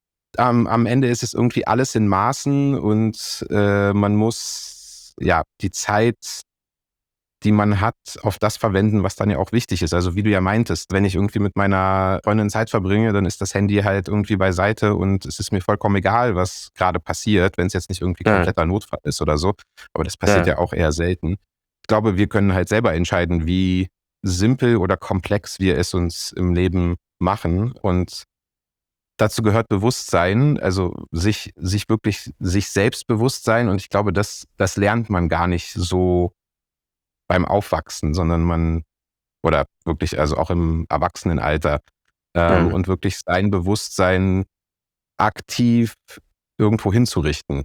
am Ende ist es irgendwie alles in Maßen und man muss ja die Zeit, die man hat, auf das verwenden, was dann ja auch wichtig ist. Also wie du ja meintest, wenn ich irgendwie mit meiner Freundin Zeit verbringe, dann ist das Handy halt irgendwie beiseite und es ist mir vollkommen egal, was gerade passiert, wenn es jetzt nicht irgendwie kompletter Notfall ist oder so. Aber das passiert ja auch eher selten. Ich glaube, wir können halt selber entscheiden, wie simpel oder komplex wir es uns im Leben machen. Und dazu gehört Bewusstsein, also sich wirklich sich selbst bewusst sein. Und ich glaube, das lernt man gar nicht so beim Aufwachsen, sondern oder wirklich, also auch im Erwachsenenalter, und wirklich sein Bewusstsein aktiv irgendwo hinzurichten.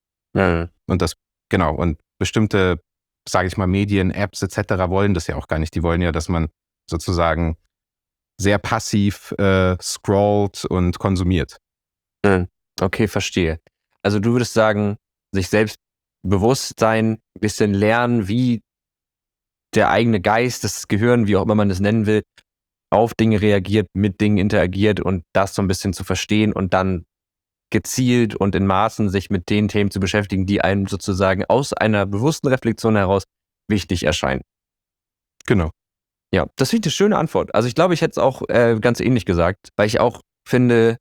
Und das, genau, und bestimmte, sage ich mal, Medien, Apps etc. wollen das ja auch gar nicht. Die wollen ja, dass man sozusagen sehr passiv scrollt und konsumiert. Okay, verstehe. Also du würdest sagen, sich selbst bewusst sein, ein bisschen lernen, wie der eigene Geist, das Gehirn, wie auch immer man das nennen will, auf Dinge reagiert, mit Dingen interagiert und das so ein bisschen zu verstehen und dann gezielt und in Maßen sich mit den Themen zu beschäftigen, die einem sozusagen aus einer bewussten Reflexion heraus wichtig erscheinen. Genau. Ja, das finde ich eine schöne Antwort. Also ich glaube, ich hätte es auch ganz ähnlich gesagt, weil ich auch finde,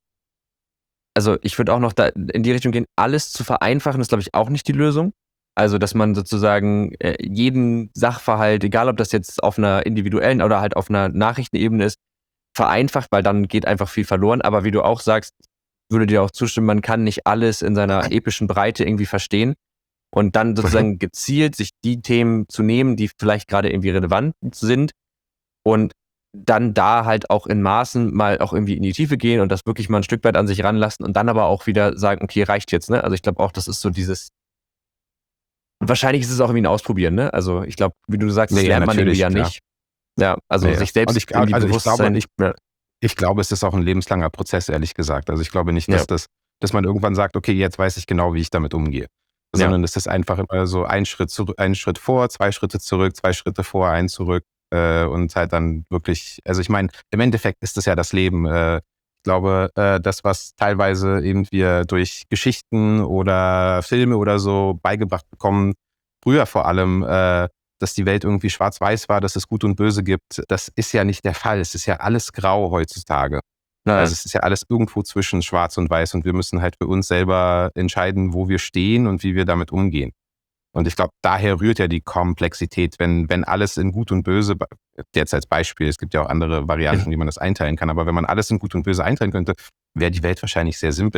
also ich würde auch noch da in die Richtung gehen, alles zu vereinfachen, ist, glaube ich, auch nicht die Lösung. Also, dass man sozusagen jeden Sachverhalt, egal ob das jetzt auf einer individuellen oder halt auf einer Nachrichtenebene ist, vereinfacht, weil dann geht einfach viel verloren. Aber wie du auch sagst, würde dir auch zustimmen, man kann nicht alles in seiner epischen Breite irgendwie verstehen und dann sozusagen gezielt sich die Themen zu nehmen, die vielleicht gerade irgendwie relevant sind und dann da halt auch in Maßen mal auch irgendwie in die Tiefe gehen und das wirklich mal ein Stück weit an sich ranlassen und dann aber auch wieder sagen, okay, reicht jetzt, ne? Also ich glaube auch, das ist so dieses, wahrscheinlich ist es auch irgendwie ein Ausprobieren, ne? Also ich glaube, wie du sagst, das Nee, lernt man irgendwie natürlich, ja klar. nicht. Ja, also Ja. sich Und selbst irgendwie also bewusst sein. ich glaube, es ist auch ein lebenslanger Prozess, ehrlich gesagt. Also ich glaube nicht, Ja. dass man irgendwann sagt, okay, jetzt weiß ich genau, wie ich damit umgehe. Ja. Sondern es ist einfach immer so ein Schritt vor, 2 Schritte zurück, 2 Schritte vor, 1 zurück, und halt dann wirklich, also ich meine, im Endeffekt ist es ja das Leben. Ich glaube, das, was teilweise eben wir durch Geschichten oder Filme oder so beigebracht bekommen, früher vor allem, dass die Welt irgendwie schwarz-weiß war, dass es Gut und Böse gibt, das ist ja nicht der Fall. Es ist ja alles grau heutzutage. Also es ist ja alles irgendwo zwischen schwarz und weiß und wir müssen halt für uns selber entscheiden, wo wir stehen und wie wir damit umgehen. Und ich glaube, daher rührt ja die Komplexität, wenn alles in Gut und Böse, jetzt als Beispiel, es gibt ja auch andere Varianten, wie man das einteilen kann, aber wenn man alles in Gut und Böse einteilen könnte, wäre die Welt wahrscheinlich sehr simpel.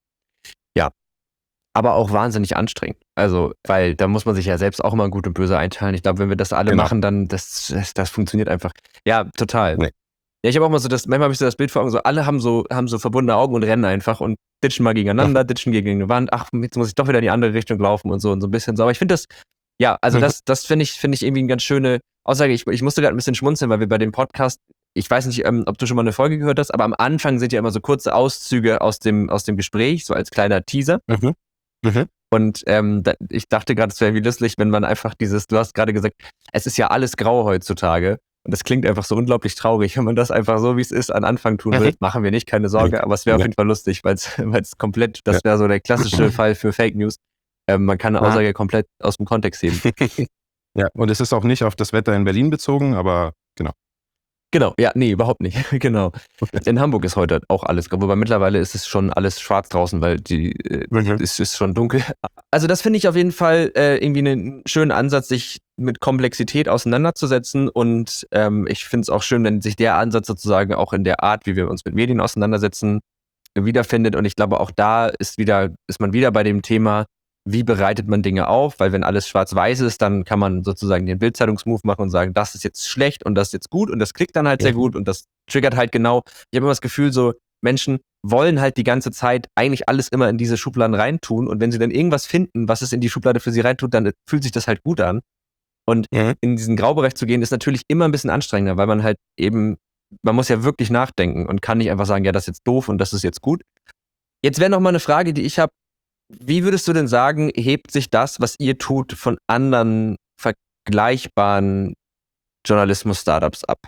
Ja, aber auch wahnsinnig anstrengend. Also, weil da muss man sich ja selbst auch immer Gut und Böse einteilen. Ich glaube, wenn wir das alle Genau. machen, dann das funktioniert einfach. Ja, total. Nee. Ja, ich habe auch mal so manchmal habe ich so das Bild vor Augen, so alle haben so verbundene Augen und rennen einfach und ditchen mal gegeneinander, ditchen gegen eine Wand. Ach, jetzt muss ich doch wieder in die andere Richtung laufen und so ein bisschen so. Aber ich finde das, ja, also das finde ich irgendwie eine ganz schöne Aussage. Ich musste gerade ein bisschen schmunzeln, weil wir bei dem Podcast, ich weiß nicht, ob du schon mal eine Folge gehört hast, aber am Anfang sind ja immer so kurze Auszüge aus dem Gespräch, so als kleiner Teaser. Mhm. Mhm. Und ich dachte gerade, es wäre irgendwie lustig, wenn man einfach du hast gerade gesagt, es ist ja alles grau heutzutage. Und das klingt einfach so unglaublich traurig, wenn man das einfach so, wie es ist, an Anfang tun will. Machen wir nicht, keine Sorge, aber es wäre auf jeden Fall lustig, weil es komplett, das wäre so der klassische Fall für Fake News. Man kann eine Aussage komplett aus dem Kontext heben. Ja, und es ist auch nicht auf das Wetter in Berlin bezogen, aber genau. Genau, ja, nee, überhaupt nicht. Genau. In Hamburg ist heute auch alles grau, wobei mittlerweile ist es schon alles schwarz draußen, weil es ist schon dunkel. Also das finde ich auf jeden Fall irgendwie einen schönen Ansatz, sich mit Komplexität auseinanderzusetzen und ich finde es auch schön, wenn sich der Ansatz sozusagen auch in der Art, wie wir uns mit Medien auseinandersetzen, wiederfindet und ich glaube auch da ist man wieder bei dem Thema, wie bereitet man Dinge auf, weil wenn alles schwarz-weiß ist, dann kann man sozusagen den Bild-Zeitungs-Move machen und sagen, das ist jetzt schlecht und das ist jetzt gut und das klickt dann halt sehr gut und das triggert halt genau. Ich habe immer das Gefühl, so Menschen wollen halt die ganze Zeit eigentlich alles immer in diese Schubladen reintun und wenn sie dann irgendwas finden, was es in die Schublade für sie reintut, dann fühlt sich das halt gut an. Und in diesen Graubereich zu gehen, ist natürlich immer ein bisschen anstrengender, weil man halt eben, man muss ja wirklich nachdenken und kann nicht einfach sagen, ja, das ist jetzt doof und das ist jetzt gut. Jetzt wäre noch mal eine Frage, die ich habe. Wie würdest du denn sagen, hebt sich das, was ihr tut, von anderen vergleichbaren Journalismus-Startups ab?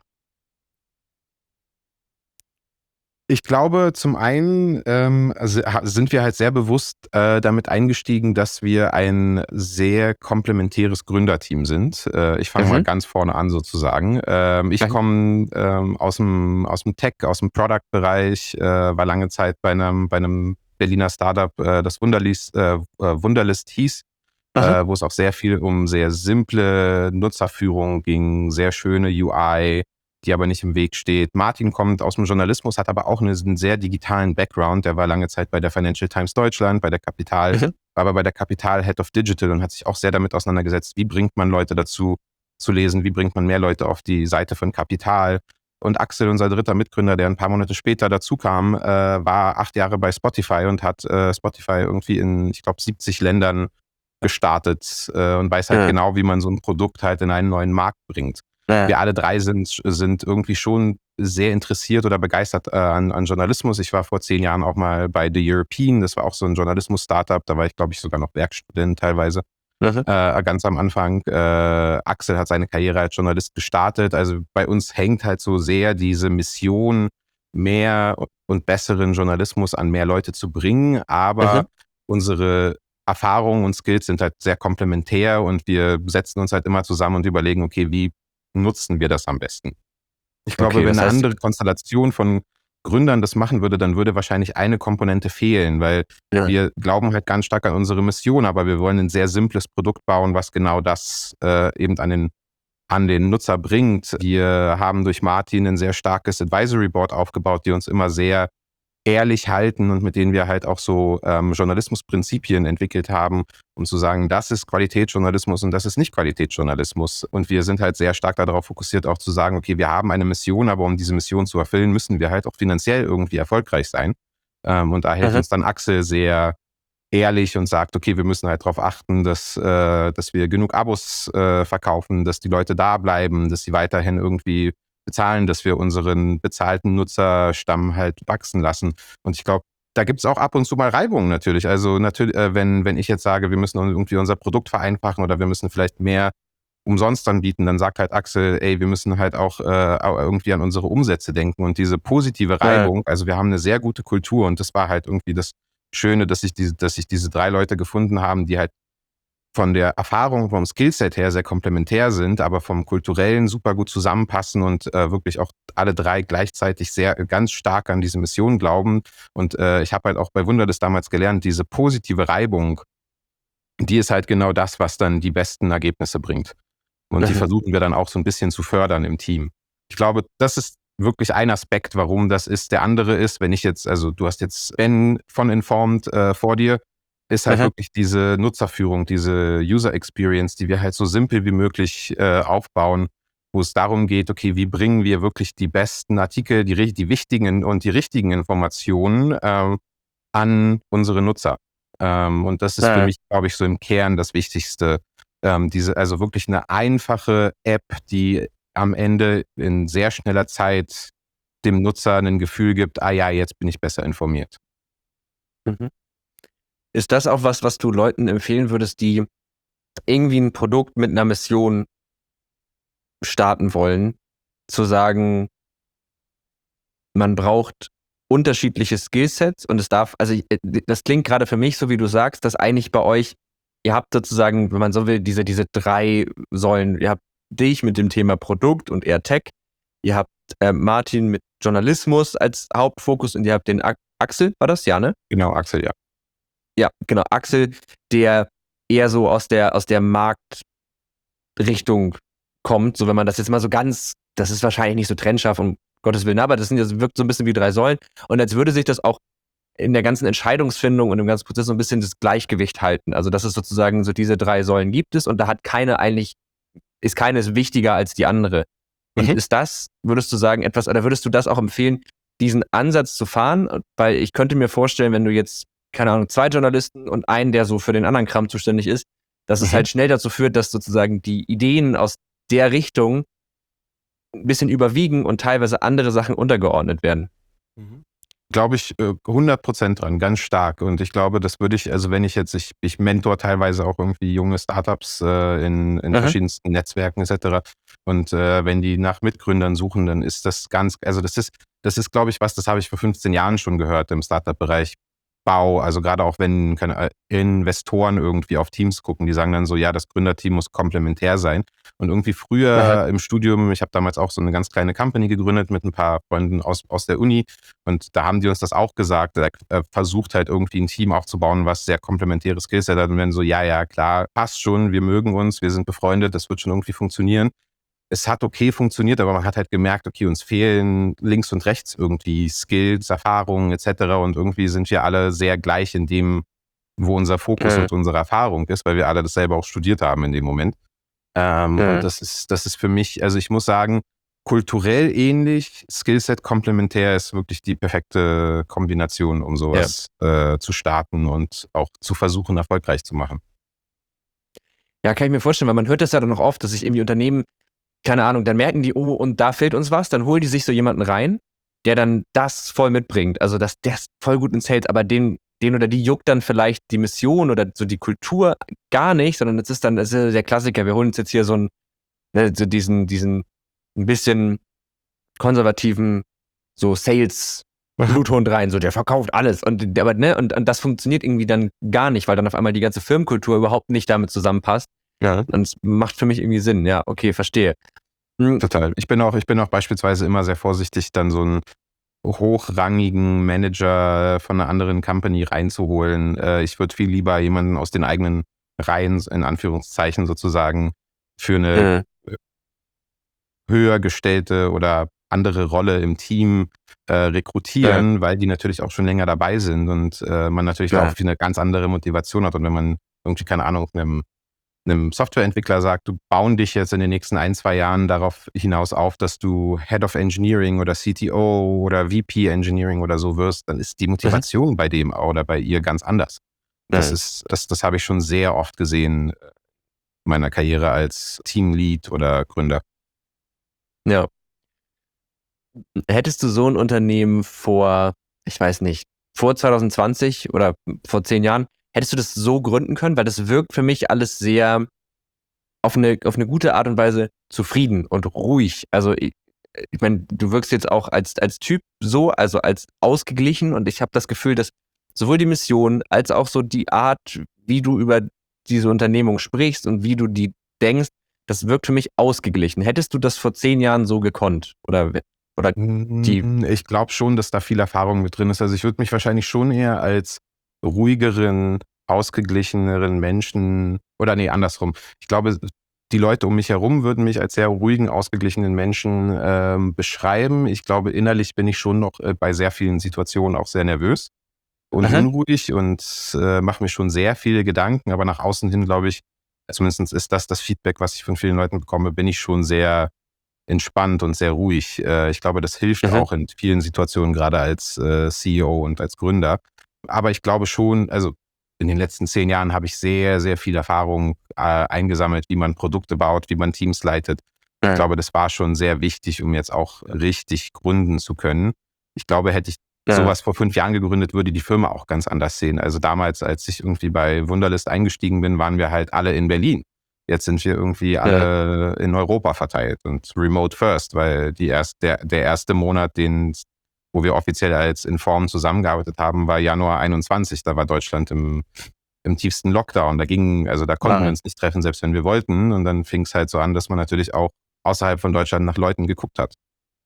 Ich glaube, zum einen sind wir halt sehr bewusst damit eingestiegen, dass wir ein sehr komplementäres Gründerteam sind. Ich fange mal ganz vorne an sozusagen. Ich komme aus dem Tech, aus dem Product-Bereich, war lange Zeit bei einem Berliner Startup, das Wunderlist hieß, wo es auch sehr viel um sehr simple Nutzerführung ging, sehr schöne UI, die aber nicht im Weg steht. Martin kommt aus dem Journalismus, hat aber auch einen sehr digitalen Background. Der war lange Zeit bei der Financial Times Deutschland, bei der Kapital, war aber bei der Kapital Head of Digital und hat sich auch sehr damit auseinandergesetzt, wie bringt man Leute dazu zu lesen, wie bringt man mehr Leute auf die Seite von Kapital. Und Axel, unser dritter Mitgründer, der ein paar Monate später dazu kam, war 8 Jahre bei Spotify und hat Spotify irgendwie in, ich glaube, 70 Ländern gestartet und weiß halt genau, wie man so ein Produkt halt in einen neuen Markt bringt. Wir alle drei sind irgendwie schon sehr interessiert oder begeistert an Journalismus. Ich war vor 10 Jahren auch mal bei The European, das war auch so ein Journalismus-Startup, da war ich, glaube ich, sogar noch Werkstudent teilweise. Ganz am Anfang. Axel hat seine Karriere als Journalist gestartet. Also bei uns hängt halt so sehr diese Mission, mehr und besseren Journalismus an mehr Leute zu bringen. Aber unsere Erfahrungen und Skills sind halt sehr komplementär und wir setzen uns halt immer zusammen und überlegen, okay, wie nutzen wir das am besten? Ich glaube, Okay, wenn das eine heißt- andere Konstellation von Gründern das machen würde, dann würde wahrscheinlich eine Komponente fehlen, weil wir glauben halt ganz stark an unsere Mission, aber wir wollen ein sehr simples Produkt bauen, was genau das eben an den Nutzer bringt. Wir haben durch Martin ein sehr starkes Advisory Board aufgebaut, die uns immer sehr ehrlich halten und mit denen wir halt auch so Journalismusprinzipien entwickelt haben, um zu sagen, das ist Qualitätsjournalismus und das ist nicht Qualitätsjournalismus. Und wir sind halt sehr stark darauf fokussiert, auch zu sagen, okay, wir haben eine Mission, aber um diese Mission zu erfüllen, müssen wir halt auch finanziell irgendwie erfolgreich sein. Und da hilft uns dann Axel sehr ehrlich und sagt, okay, wir müssen halt darauf achten, dass wir genug Abos verkaufen, dass die Leute da bleiben, dass sie weiterhin irgendwie bezahlen, dass wir unseren bezahlten Nutzerstamm halt wachsen lassen. Und ich glaube, da gibt es auch ab und zu mal Reibungen natürlich. Also natürlich, wenn ich jetzt sage, wir müssen irgendwie unser Produkt vereinfachen oder wir müssen vielleicht mehr umsonst anbieten, dann sagt halt Axel, ey, wir müssen halt auch irgendwie an unsere Umsätze denken. Und diese positive Reibung, also wir haben eine sehr gute Kultur und das war halt irgendwie das Schöne, dass sich diese 3 Leute gefunden haben, die halt von der Erfahrung, vom Skillset her sehr komplementär sind, aber vom Kulturellen super gut zusammenpassen und wirklich auch alle 3 gleichzeitig ganz stark an diese Mission glauben. Und ich habe halt auch bei Wunderlist damals gelernt, diese positive Reibung, die ist halt genau das, was dann die besten Ergebnisse bringt. Und die versuchen wir dann auch so ein bisschen zu fördern im Team. Ich glaube, das ist wirklich ein Aspekt, warum das ist. Der andere ist, wenn ich jetzt, also du hast jetzt Ben von Informed vor dir, ist halt wirklich diese Nutzerführung, diese User Experience, die wir halt so simpel wie möglich aufbauen, wo es darum geht, okay, wie bringen wir wirklich die besten Artikel, die wichtigen und die richtigen Informationen an unsere Nutzer. Und das ist für mich, glaube ich, so im Kern das Wichtigste. Also wirklich eine einfache App, die am Ende in sehr schneller Zeit dem Nutzer ein Gefühl gibt, ah ja, jetzt bin ich besser informiert. Ist das auch was du Leuten empfehlen würdest, die irgendwie ein Produkt mit einer Mission starten wollen, zu sagen, man braucht unterschiedliche Skillsets und es darf, also das klingt gerade für mich so, wie du sagst, dass eigentlich bei euch, ihr habt sozusagen, wenn man so will, diese 3 Säulen, ihr habt dich mit dem Thema Produkt und eher Tech, ihr habt Martin mit Journalismus als Hauptfokus und ihr habt den Axel, war das? Ja, ne? Genau, Axel, ja. Ja, genau. Axel, der eher so aus der Marktrichtung kommt, so wenn man das jetzt mal so ganz, das ist wahrscheinlich nicht so trennscharf, um Gottes Willen, aber das wirkt so ein bisschen wie 3 Säulen und als würde sich das auch in der ganzen Entscheidungsfindung und im ganzen Prozess so ein bisschen das Gleichgewicht halten. Also dass es sozusagen so diese 3 Säulen gibt es und da hat keine wichtiger als die andere. Und ist das, würdest du sagen, etwas, oder würdest du das auch empfehlen, diesen Ansatz zu fahren? Weil ich könnte mir vorstellen, wenn du jetzt, keine Ahnung, 2 Journalisten und einen, der so für den anderen Kram zuständig ist, dass es halt schnell dazu führt, dass sozusagen die Ideen aus der Richtung ein bisschen überwiegen und teilweise andere Sachen untergeordnet werden. Glaube ich 100% dran, ganz stark. Und ich glaube, das würde ich, also wenn ich mentor teilweise auch irgendwie junge Startups in verschiedensten Netzwerken etc. Und wenn die nach Mitgründern suchen, dann ist das das ist, glaube ich, das habe ich vor 15 Jahren schon gehört im Startup-Bereich. Bau, also gerade auch wenn Investoren irgendwie auf Teams gucken, die sagen dann so, ja, das Gründerteam muss komplementär sein. Und irgendwie früher im Studium, ich habe damals auch so eine ganz kleine Company gegründet mit ein paar Freunden aus der Uni und da haben die uns das auch gesagt, versucht halt irgendwie ein Team aufzubauen, was sehr komplementäre Skillset hat und wenn so, ja, klar, passt schon, wir mögen uns, wir sind befreundet, das wird schon irgendwie funktionieren. Es hat okay funktioniert, aber man hat halt gemerkt, okay, uns fehlen links und rechts irgendwie Skills, Erfahrungen etc. Und irgendwie sind wir alle sehr gleich in dem, wo unser Fokus und unsere Erfahrung ist, weil wir alle dasselbe auch studiert haben in dem Moment. Und das ist für mich, also ich muss sagen, kulturell ähnlich, Skillset komplementär ist wirklich die perfekte Kombination, um sowas zu starten und auch zu versuchen, erfolgreich zu machen. Ja, kann ich mir vorstellen, weil man hört das ja dann noch oft, dass sich irgendwie Unternehmen, keine Ahnung, dann merken die, oh, und da fehlt uns was, dann holen die sich so jemanden rein, der dann das voll mitbringt. Also der ist voll gut in Sales, aber den oder die juckt dann vielleicht die Mission oder so die Kultur gar nicht, sondern das ist der Klassiker. Wir holen uns jetzt hier so diesen ein bisschen konservativen so Sales-Bluthund rein, so der verkauft alles. Und das funktioniert irgendwie dann gar nicht, weil dann auf einmal die ganze Firmenkultur überhaupt nicht damit zusammenpasst. Ja. Und es macht für mich irgendwie Sinn. Ja, okay, verstehe. Total. Ich bin auch beispielsweise immer sehr vorsichtig, dann so einen hochrangigen Manager von einer anderen Company reinzuholen. Ich würde viel lieber jemanden aus den eigenen Reihen, in Anführungszeichen sozusagen, für eine höher gestellte oder andere Rolle im Team rekrutieren, weil die natürlich auch schon länger dabei sind und man natürlich auch eine ganz andere Motivation hat. Und wenn man irgendwie, keine Ahnung, einem Softwareentwickler sagt, du bauen dich jetzt in den nächsten 1-2 Jahren darauf hinaus auf, dass du Head of Engineering oder CTO oder VP Engineering oder so wirst, dann ist die Motivation bei dem oder bei ihr ganz anders. Das habe ich schon sehr oft gesehen in meiner Karriere als Teamlead oder Gründer. Ja. Hättest du so ein Unternehmen vor 2020 oder vor 10 Jahren, hättest du das so gründen können? Weil das wirkt für mich alles sehr auf eine gute Art und Weise zufrieden und ruhig. Also ich meine, du wirkst jetzt auch als Typ so, also als ausgeglichen, und ich habe das Gefühl, dass sowohl die Mission als auch so die Art, wie du über diese Unternehmung sprichst und wie du die denkst, das wirkt für mich ausgeglichen. Hättest du das vor 10 Jahren so gekonnt? Oder die... Ich glaube schon, dass da viel Erfahrung mit drin ist. Also ich würde mich wahrscheinlich schon eher als ruhigeren, ausgeglicheneren Menschen, oder nee, andersrum. Ich glaube, die Leute um mich herum würden mich als sehr ruhigen, ausgeglichenen Menschen beschreiben. Ich glaube, innerlich bin ich schon noch bei sehr vielen Situationen auch sehr nervös und unruhig und mache mir schon sehr viele Gedanken. Aber nach außen hin, glaube ich, zumindest ist das Feedback, was ich von vielen Leuten bekomme, bin ich schon sehr entspannt und sehr ruhig. Ich glaube, das hilft auch in vielen Situationen, gerade als CEO und als Gründer. Aber ich glaube schon, also in den letzten 10 Jahren habe ich sehr, sehr viel Erfahrung eingesammelt, wie man Produkte baut, wie man Teams leitet. Ich glaube, das war schon sehr wichtig, um jetzt auch richtig gründen zu können. Ich glaube, hätte ich sowas vor 5 Jahren gegründet, würde die Firma auch ganz anders sehen. Also damals, als ich irgendwie bei Wunderlist eingestiegen bin, waren wir halt alle in Berlin. Jetzt sind wir irgendwie alle in Europa verteilt und remote first, weil der erste Monat, wo wir offiziell als Inform zusammengearbeitet haben, war Januar 21. Da war Deutschland im tiefsten Lockdown. Da konnten wir uns nicht treffen, selbst wenn wir wollten. Und dann fing es halt so an, dass man natürlich auch außerhalb von Deutschland nach Leuten geguckt hat.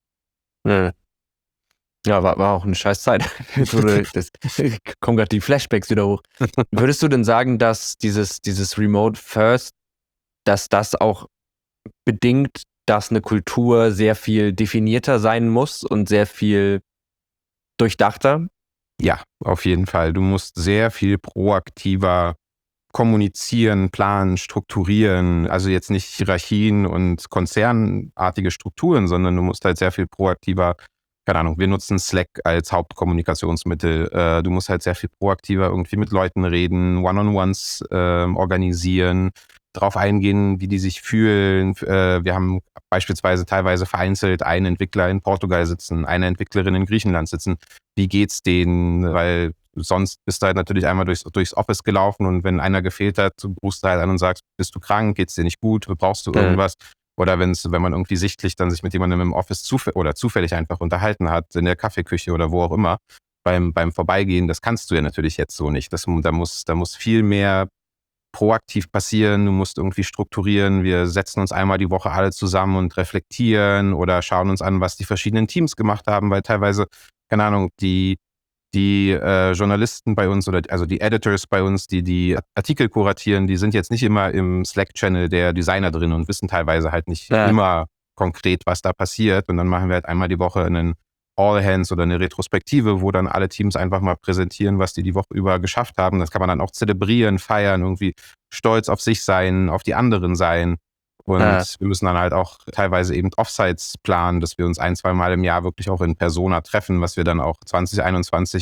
Ja, war auch eine scheiß Zeit. Das kommen gerade die Flashbacks wieder hoch. Würdest du denn sagen, dass dieses Remote First, dass das auch bedingt, dass eine Kultur sehr viel definierter sein muss und sehr viel durchdachter? Ja, auf jeden Fall. Du musst sehr viel proaktiver kommunizieren, planen, strukturieren. Also jetzt nicht Hierarchien und konzernartige Strukturen, sondern du musst halt sehr viel proaktiver, keine Ahnung, wir nutzen Slack als Hauptkommunikationsmittel. Du musst halt sehr viel proaktiver irgendwie mit Leuten reden, One-on-Ones organisieren, darauf eingehen, wie die sich fühlen. Wir haben beispielsweise teilweise vereinzelt einen Entwickler in Portugal sitzen, eine Entwicklerin in Griechenland sitzen. Wie geht's denen? Weil sonst bist du halt natürlich einmal durchs Office gelaufen und wenn einer gefehlt hat, rufst du halt an und sagst, bist du krank, geht's dir nicht gut, brauchst du irgendwas? Oder wenn man irgendwie sichtlich dann sich mit jemandem im Office zufällig einfach unterhalten hat, in der Kaffeeküche oder wo auch immer, beim Vorbeigehen, das kannst du ja natürlich jetzt so nicht. Da muss viel mehr proaktiv passieren, du musst irgendwie strukturieren. Wir setzen uns einmal die Woche alle zusammen und reflektieren oder schauen uns an, was die verschiedenen Teams gemacht haben, weil teilweise, keine Ahnung, die Journalisten bei uns oder also die Editors bei uns, die Artikel kuratieren, die sind jetzt nicht immer im Slack-Channel der Designer drin und wissen teilweise halt nicht immer konkret, was da passiert. Und dann machen wir halt einmal die Woche einen All-Hands oder eine Retrospektive, wo dann alle Teams einfach mal präsentieren, was die Woche über geschafft haben. Das kann man dann auch zelebrieren, feiern, irgendwie stolz auf sich sein, auf die anderen sein. Und wir müssen dann halt auch teilweise eben Offsites planen, dass wir uns 1-2 Mal im Jahr wirklich auch in Persona treffen, was wir dann auch 2021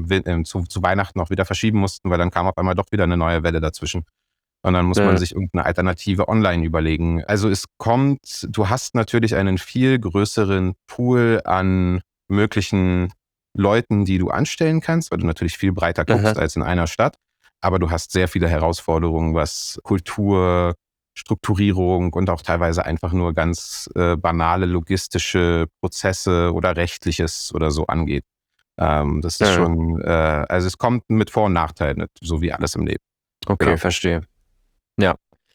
zu Weihnachten auch wieder verschieben mussten, weil dann kam auf einmal doch wieder eine neue Welle dazwischen. Und dann muss man sich irgendeine Alternative online überlegen. Also du hast natürlich einen viel größeren Pool an möglichen Leuten, die du anstellen kannst, weil du natürlich viel breiter guckst als in einer Stadt. Aber du hast sehr viele Herausforderungen, was Kultur, Strukturierung und auch teilweise einfach nur ganz banale logistische Prozesse oder Rechtliches oder so angeht. Das ist schon, also es kommt mit Vor- und Nachteilen, so wie alles im Leben. Okay, verstehe. Ja.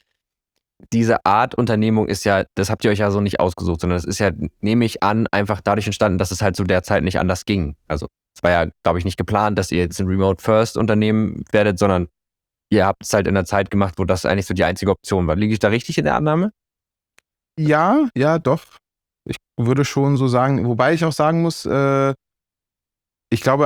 Diese Art Unternehmung ist ja, das habt ihr euch ja so nicht ausgesucht, sondern das ist ja, nehme ich an, einfach dadurch entstanden, dass es halt zu der Zeit nicht anders ging. Also es war ja, glaube ich, nicht geplant, dass ihr jetzt ein Remote-First-Unternehmen werdet, sondern ihr habt es halt in der Zeit gemacht, wo das eigentlich so die einzige Option war. Liege ich da richtig in der Annahme? Ja, doch. Ich würde schon so sagen, wobei ich auch sagen muss, ich glaube,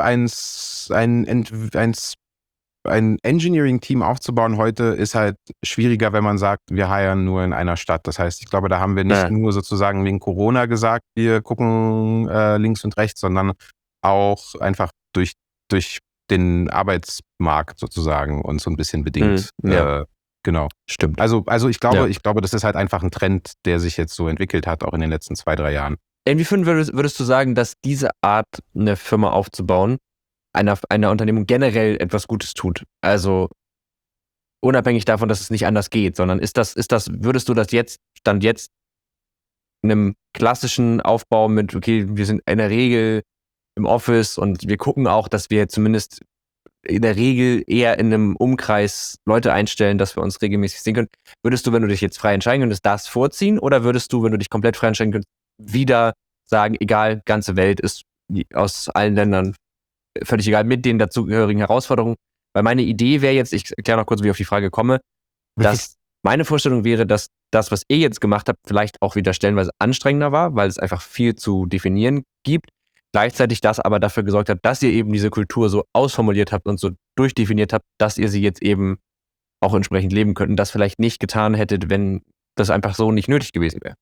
ein Engineering-Team aufzubauen heute ist halt schwieriger, wenn man sagt, wir hiren nur in einer Stadt. Das heißt, ich glaube, da haben wir nicht nur sozusagen wegen Corona gesagt, wir gucken links und rechts, sondern auch einfach durch den Arbeitsmarkt sozusagen uns so ein bisschen bedingt. Genau. Stimmt. Also ich glaube, das ist halt einfach ein Trend, der sich jetzt so entwickelt hat, auch in den letzten 2-3 Jahren. Inwiefern würdest du sagen, dass diese Art, eine Firma aufzubauen, einer Unternehmung generell etwas Gutes tut? Also unabhängig davon, dass es nicht anders geht, sondern würdest du das jetzt einem klassischen Aufbau mit, okay, wir sind in der Regel im Office und wir gucken auch, dass wir zumindest in der Regel eher in einem Umkreis Leute einstellen, dass wir uns regelmäßig sehen können. Würdest du, wenn du dich jetzt frei entscheiden könntest, das vorziehen, oder würdest du, wenn du dich komplett frei entscheiden könntest, wieder sagen, egal, ganze Welt ist aus allen Ländern völlig egal, mit den dazugehörigen Herausforderungen? Weil meine Idee wäre jetzt, ich erkläre noch kurz, wie ich auf die Frage komme, dass meine Vorstellung wäre, dass das, was ihr jetzt gemacht habt, vielleicht auch wieder stellenweise anstrengender war, weil es einfach viel zu definieren gibt. Gleichzeitig das aber dafür gesorgt hat, dass ihr eben diese Kultur so ausformuliert habt und so durchdefiniert habt, dass ihr sie jetzt eben auch entsprechend leben könnt und das vielleicht nicht getan hättet, wenn das einfach so nicht nötig gewesen wäre.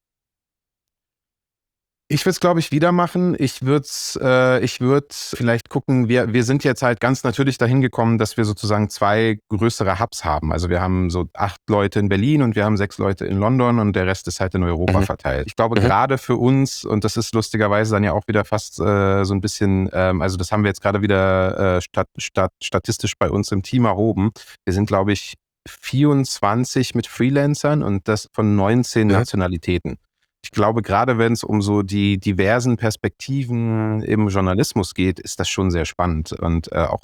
Ich würde es, glaube ich, wieder machen. Ich würde vielleicht gucken, wir sind jetzt halt ganz natürlich dahin gekommen, dass wir sozusagen 2 größere Hubs haben. Also wir haben so 8 Leute in Berlin und wir haben 6 Leute in London und der Rest ist halt in Europa verteilt. Ich glaube, gerade für uns, und das ist lustigerweise dann ja auch wieder fast so ein bisschen, also das haben wir jetzt gerade wieder statistisch bei uns im Team erhoben. Wir sind, glaube ich, 24 mit Freelancern und das von 19 Nationalitäten. Ich glaube, gerade wenn es um so die diversen Perspektiven im Journalismus geht, ist das schon sehr spannend. Und auch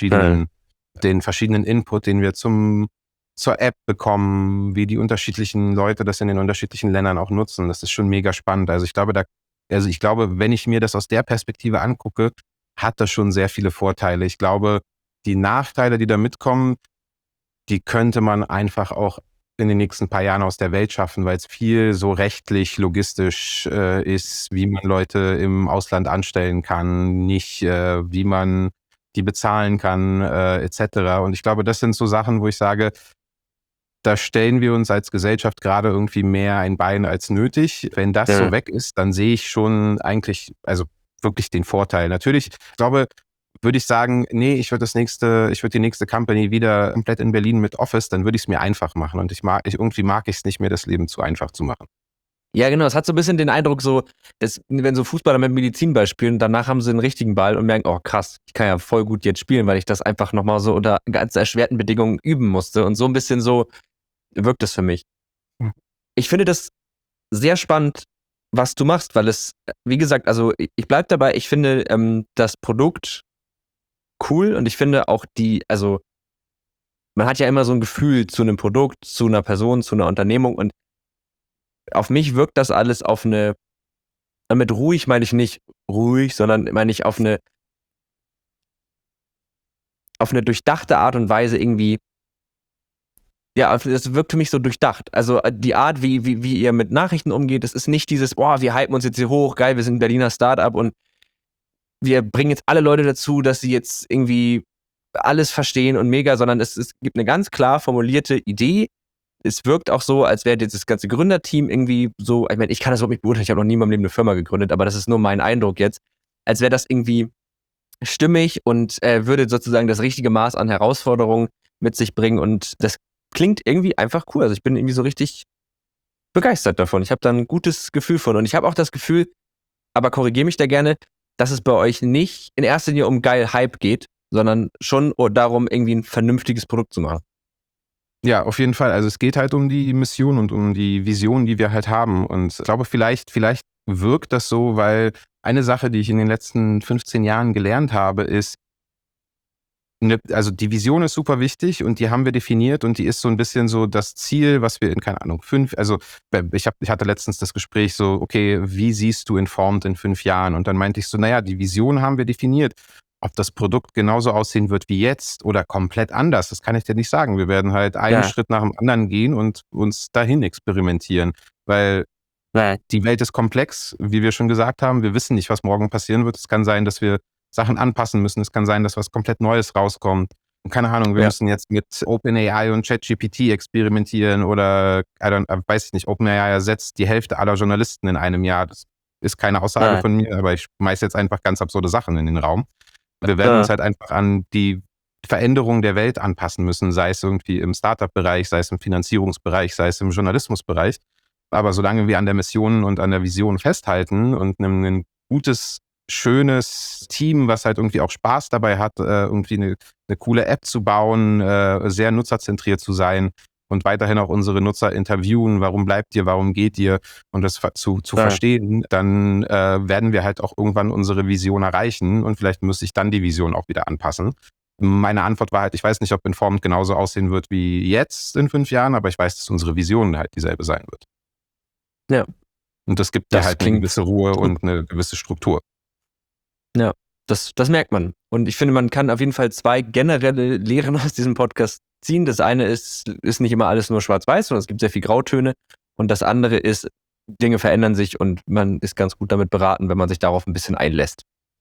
den verschiedenen Input, den wir zur App bekommen, wie die unterschiedlichen Leute das in den unterschiedlichen Ländern auch nutzen, das ist schon mega spannend. Also ich glaube, wenn ich mir das aus der Perspektive angucke, hat das schon sehr viele Vorteile. Ich glaube, die Nachteile, die da mitkommen, die könnte man einfach auch in den nächsten paar Jahren aus der Welt schaffen, weil es viel so rechtlich, logistisch ist, wie man Leute im Ausland anstellen kann, nicht wie man die bezahlen kann, etc. Und ich glaube, das sind so Sachen, wo ich sage, da stellen wir uns als Gesellschaft gerade irgendwie mehr ein Bein als nötig. Wenn das so weg ist, dann sehe ich schon eigentlich, also wirklich den Vorteil. Natürlich, ich glaube, würde ich sagen, nee, ich würde die nächste Company wieder komplett in Berlin mit Office, dann würde ich es mir einfach machen. Und irgendwie mag ich es nicht mehr, das Leben zu einfach zu machen. Ja, genau. Es hat so ein bisschen den Eindruck, so, dass, wenn so Fußballer mit Medizinball spielen, danach haben sie einen richtigen Ball und merken, oh krass, ich kann ja voll gut jetzt spielen, weil ich das einfach nochmal so unter ganz erschwerten Bedingungen üben musste. Und so ein bisschen so wirkt es für mich. Ich finde das sehr spannend, was du machst, weil es, wie gesagt, also ich bleibe dabei, ich finde das Produkt cool und ich finde auch also man hat ja immer so ein Gefühl zu einem Produkt, zu einer Person, zu einer Unternehmung, und auf mich wirkt das alles damit ruhig meine ich nicht ruhig, sondern meine ich auf eine durchdachte Art und Weise irgendwie. Ja, das wirkt für mich so durchdacht. Also die Art, wie ihr mit Nachrichten umgeht, das ist nicht dieses, oh, wir hypen uns jetzt hier hoch, geil, wir sind ein Berliner Startup und wir bringen jetzt alle Leute dazu, dass sie jetzt irgendwie alles verstehen und mega, sondern es gibt eine ganz klar formulierte Idee. Es wirkt auch so, als wäre jetzt das ganze Gründerteam irgendwie so, ich meine, ich kann das überhaupt nicht beurteilen, ich habe noch nie in meinem Leben eine Firma gegründet, aber das ist nur mein Eindruck jetzt, als wäre das irgendwie stimmig und würde sozusagen das richtige Maß an Herausforderungen mit sich bringen, und das klingt irgendwie einfach cool. Also ich bin irgendwie so richtig begeistert davon. Ich habe da ein gutes Gefühl von, und ich habe auch das Gefühl, aber korrigiere mich da gerne, dass es bei euch nicht in erster Linie um geil Hype geht, sondern schon darum, irgendwie ein vernünftiges Produkt zu machen. Ja, auf jeden Fall. Also es geht halt um die Mission und um die Vision, die wir halt haben. Und ich glaube, vielleicht wirkt das so, weil eine Sache, die ich in den letzten 15 Jahren gelernt habe, ist, also die Vision ist super wichtig und die haben wir definiert und die ist so ein bisschen so das Ziel, was wir in, keine Ahnung, ich hatte letztens das Gespräch so, okay, wie siehst du Informed in 5 Jahren? Und dann meinte ich so, naja, die Vision haben wir definiert. Ob das Produkt genauso aussehen wird wie jetzt oder komplett anders, das kann ich dir nicht sagen. Wir werden halt einen Schritt nach dem anderen gehen und uns dahin experimentieren, weil Die Welt ist komplex, wie wir schon gesagt haben. Wir wissen nicht, was morgen passieren wird. Es kann sein, dass wir Sachen anpassen müssen. Es kann sein, dass was komplett Neues rauskommt. Und keine Ahnung, wir müssen jetzt mit OpenAI und ChatGPT experimentieren oder, weiß ich nicht, OpenAI ersetzt die Hälfte aller Journalisten in einem Jahr. Das ist keine Aussage von mir, aber ich schmeiße jetzt einfach ganz absurde Sachen in den Raum. Wir werden uns halt einfach an die Veränderung der Welt anpassen müssen, sei es irgendwie im Startup-Bereich, sei es im Finanzierungsbereich, sei es im Journalismusbereich. Aber solange wir an der Mission und an der Vision festhalten und ein gutes, schönes Team, was halt irgendwie auch Spaß dabei hat, irgendwie eine coole App zu bauen, sehr nutzerzentriert zu sein und weiterhin auch unsere Nutzer interviewen, warum bleibt ihr, warum geht ihr und das zu verstehen, dann werden wir halt auch irgendwann unsere Vision erreichen und vielleicht muss sich dann die Vision auch wieder anpassen. Meine Antwort war halt, ich weiß nicht, ob Informed genauso aussehen wird wie jetzt in 5 Jahren, aber ich weiß, dass unsere Vision halt dieselbe sein wird. Ja. Und das gibt ja halt eine gewisse Ruhe und eine gewisse Struktur. Ja, das merkt man. Und ich finde, man kann auf jeden Fall 2 generelle Lehren aus diesem Podcast ziehen. Das eine ist nicht immer alles nur schwarz-weiß, sondern es gibt sehr viel Grautöne. Und das andere ist, Dinge verändern sich und man ist ganz gut damit beraten, wenn man sich darauf ein bisschen einlässt.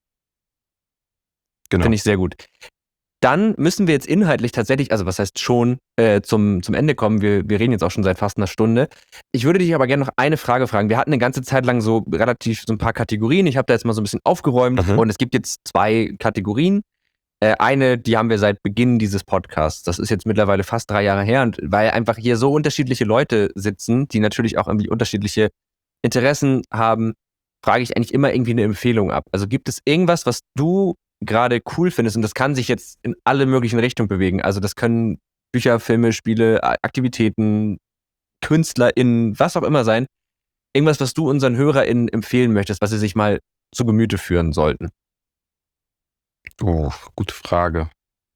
Genau. Finde ich sehr gut. Dann müssen wir jetzt inhaltlich tatsächlich, also was heißt schon, zum Ende kommen. Wir reden jetzt auch schon seit fast einer Stunde. Ich würde dich aber gerne noch eine Frage fragen. Wir hatten eine ganze Zeit lang so ein paar Kategorien. Ich habe da jetzt mal so ein bisschen aufgeräumt und es gibt jetzt 2 Kategorien. Eine, die haben wir seit Beginn dieses Podcasts. Das ist jetzt mittlerweile fast 3 Jahre her und weil einfach hier so unterschiedliche Leute sitzen, die natürlich auch irgendwie unterschiedliche Interessen haben, frage ich eigentlich immer irgendwie eine Empfehlung ab. Also gibt es irgendwas, was du gerade cool findest und das kann sich jetzt in alle möglichen Richtungen bewegen. Also das können Bücher, Filme, Spiele, Aktivitäten, KünstlerInnen, was auch immer sein. Irgendwas, was du unseren HörerInnen empfehlen möchtest, was sie sich mal zu Gemüte führen sollten. Oh, gute Frage.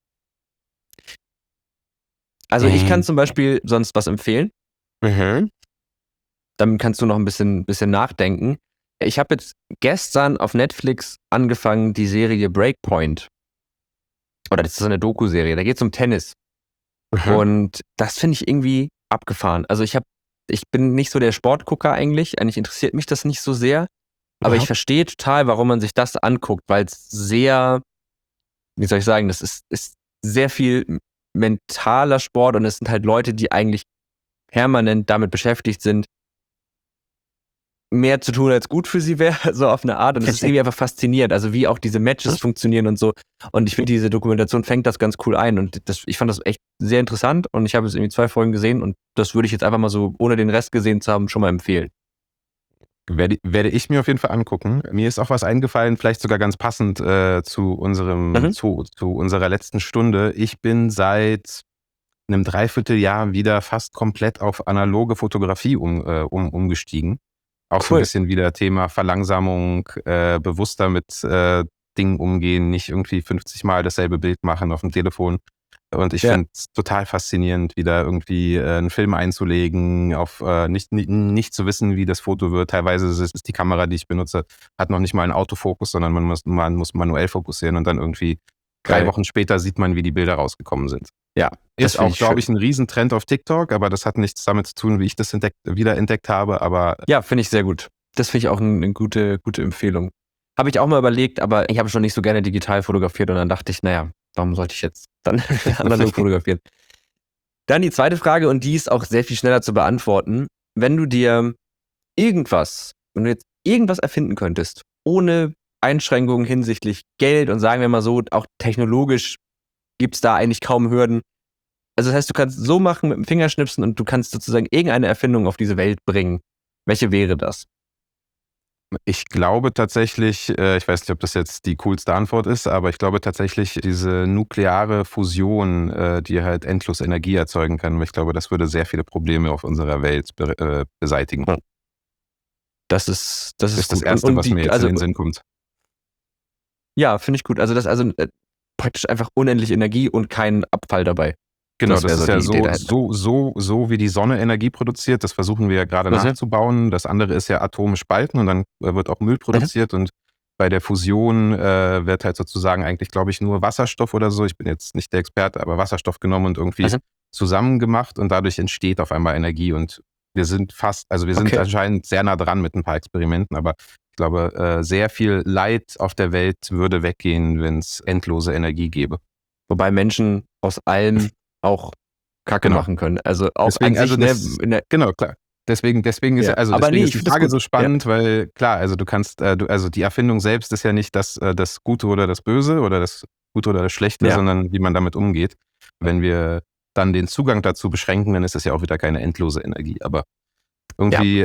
Also ich kann zum Beispiel sonst was empfehlen. Mhm. Dann kannst du noch ein bisschen nachdenken. Ich habe jetzt gestern auf Netflix angefangen, die Serie Breakpoint. Oder das ist so eine Doku-Serie, da geht es um Tennis. Und das finde ich irgendwie abgefahren. Also ich bin nicht so der Sportgucker eigentlich. Eigentlich interessiert mich das nicht so sehr. Aber ich verstehe total, warum man sich das anguckt, weil es sehr, wie soll ich sagen, das ist sehr viel mentaler Sport und es sind halt Leute, die eigentlich permanent damit beschäftigt sind, mehr zu tun als gut für sie wäre, so auf eine Art. Und es ist irgendwie einfach faszinierend, also wie auch diese Matches funktionieren und so. Und ich finde, diese Dokumentation fängt das ganz cool ein. Und ich fand das echt sehr interessant und ich habe jetzt irgendwie 2 Folgen gesehen und das würde ich jetzt einfach mal so, ohne den Rest gesehen zu haben, schon mal empfehlen. Werde ich mir auf jeden Fall angucken. Mir ist auch was eingefallen, vielleicht sogar ganz passend zu unserer letzten Stunde. Ich bin seit einem Dreivierteljahr wieder fast komplett auf analoge Fotografie umgestiegen. Auch so ein bisschen wieder Thema Verlangsamung, bewusster mit Dingen umgehen, nicht irgendwie 50 Mal dasselbe Bild machen auf dem Telefon. Und ich finde es total faszinierend, wieder irgendwie einen Film einzulegen, auf nicht zu wissen, wie das Foto wird. Teilweise ist die Kamera, die ich benutze, hat noch nicht mal einen Autofokus, sondern man muss manuell fokussieren und dann irgendwie 3 Wochen später sieht man, wie die Bilder rausgekommen sind. Ja, ist auch, glaube ich, ein Riesentrend auf TikTok, aber das hat nichts damit zu tun, wie ich das wieder entdeckt habe. Aber ja, finde ich sehr gut. Das finde ich auch eine gute Empfehlung. Habe ich auch mal überlegt, aber ich habe schon nicht so gerne digital fotografiert und dann dachte ich, naja, warum sollte ich jetzt dann analog fotografieren? Dann die zweite Frage und die ist auch sehr viel schneller zu beantworten. Wenn du jetzt irgendwas erfinden könntest, ohne Einschränkungen hinsichtlich Geld und sagen wir mal so, auch technologisch gibt es da eigentlich kaum Hürden. Also das heißt, du kannst so machen mit dem Fingerschnipsen und du kannst sozusagen irgendeine Erfindung auf diese Welt bringen. Welche wäre das? Ich glaube tatsächlich, ich weiß nicht, ob das jetzt die coolste Antwort ist, aber ich glaube tatsächlich diese nukleare Fusion, die halt endlos Energie erzeugen kann. Ich glaube, das würde sehr viele Probleme auf unserer Welt beseitigen. Das ist das Erste, was mir jetzt in den Sinn kommt. Ja, finde ich gut. Also praktisch einfach unendlich Energie und kein Abfall dabei. Genau, das ist ja so wie die Sonne Energie produziert. Das versuchen wir ja gerade nachzubauen. Das andere ist ja Atome spalten und dann wird auch Müll produziert. Und bei der Fusion wird halt sozusagen eigentlich, glaube ich, nur Wasserstoff oder so. Ich bin jetzt nicht der Experte, aber Wasserstoff genommen und irgendwie zusammen gemacht und dadurch entsteht auf einmal Energie. Und Wir sind anscheinend sehr nah dran mit ein paar Experimenten, aber ich glaube, sehr viel Leid auf der Welt würde weggehen, wenn es endlose Energie gäbe. Wobei Menschen aus allem auch Kacke machen können. Also auch deswegen, an sich, genau, klar. Deswegen ist die Frage so spannend, weil klar, also du kannst, also die Erfindung selbst ist ja nicht das Gute oder das Böse oder das Gute oder das Schlechte, sondern wie man damit umgeht. Wenn wir dann den Zugang dazu beschränken, dann ist das ja auch wieder keine endlose Energie. Aber irgendwie,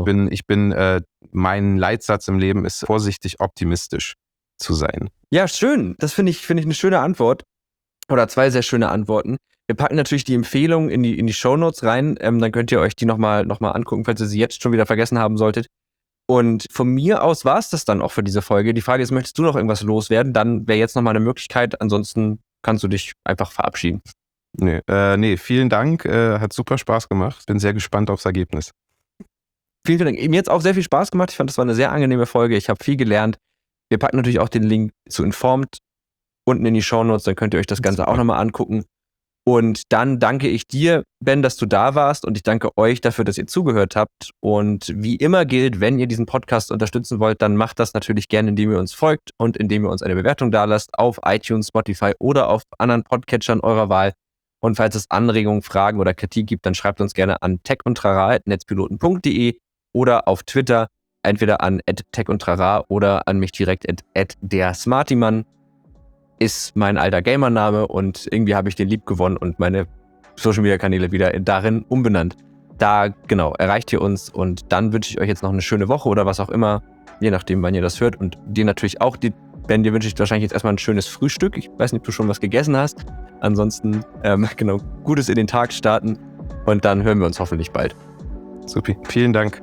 mein Leitsatz im Leben ist, vorsichtig optimistisch zu sein. Ja, schön. Das finde ich eine schöne Antwort. Oder 2 sehr schöne Antworten. Wir packen natürlich die Empfehlungen in die Shownotes rein. Dann könnt ihr euch die nochmal angucken, falls ihr sie jetzt schon wieder vergessen haben solltet. Und von mir aus war es das dann auch für diese Folge. Die Frage ist, möchtest du noch irgendwas loswerden? Dann wäre jetzt nochmal eine Möglichkeit. Ansonsten kannst du dich einfach verabschieden. Nee, vielen Dank. Hat super Spaß gemacht. Bin sehr gespannt aufs Ergebnis. Vielen Dank. Mir hat es auch sehr viel Spaß gemacht. Ich fand, das war eine sehr angenehme Folge. Ich habe viel gelernt. Wir packen natürlich auch den Link zu Informed unten in die Shownotes. Dann könnt ihr euch das Ganze auch nochmal angucken. Und dann danke ich dir, Ben, dass du da warst, und ich danke euch dafür, dass ihr zugehört habt. Und wie immer gilt, wenn ihr diesen Podcast unterstützen wollt, dann macht das natürlich gerne, indem ihr uns folgt und indem ihr uns eine Bewertung dalasst auf iTunes, Spotify oder auf anderen Podcatchern eurer Wahl. Und falls es Anregungen, Fragen oder Kritik gibt, dann schreibt uns gerne an techundtrara@netzpiloten.de oder auf Twitter entweder an @techundtrara oder an mich direkt @dersmartimann. Ist mein alter Gamername, und irgendwie habe ich den lieb gewonnen und meine Social-Media-Kanäle wieder darin umbenannt. Da, genau, erreicht ihr uns, und dann wünsche ich euch jetzt noch eine schöne Woche oder was auch immer, je nachdem, wann ihr das hört, und dir natürlich auch, Ben, dir wünsche ich wahrscheinlich jetzt erstmal ein schönes Frühstück. Ich weiß nicht, ob du schon was gegessen hast. Ansonsten, Gutes in den Tag starten, und dann hören wir uns hoffentlich bald. Supi, vielen Dank.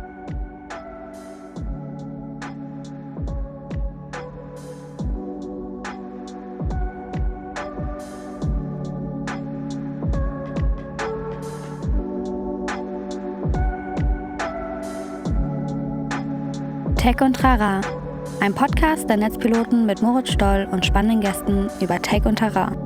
Tech und Trara, ein Podcast der Netzpiloten mit Moritz Stoll und spannenden Gästen über Tech und Trara.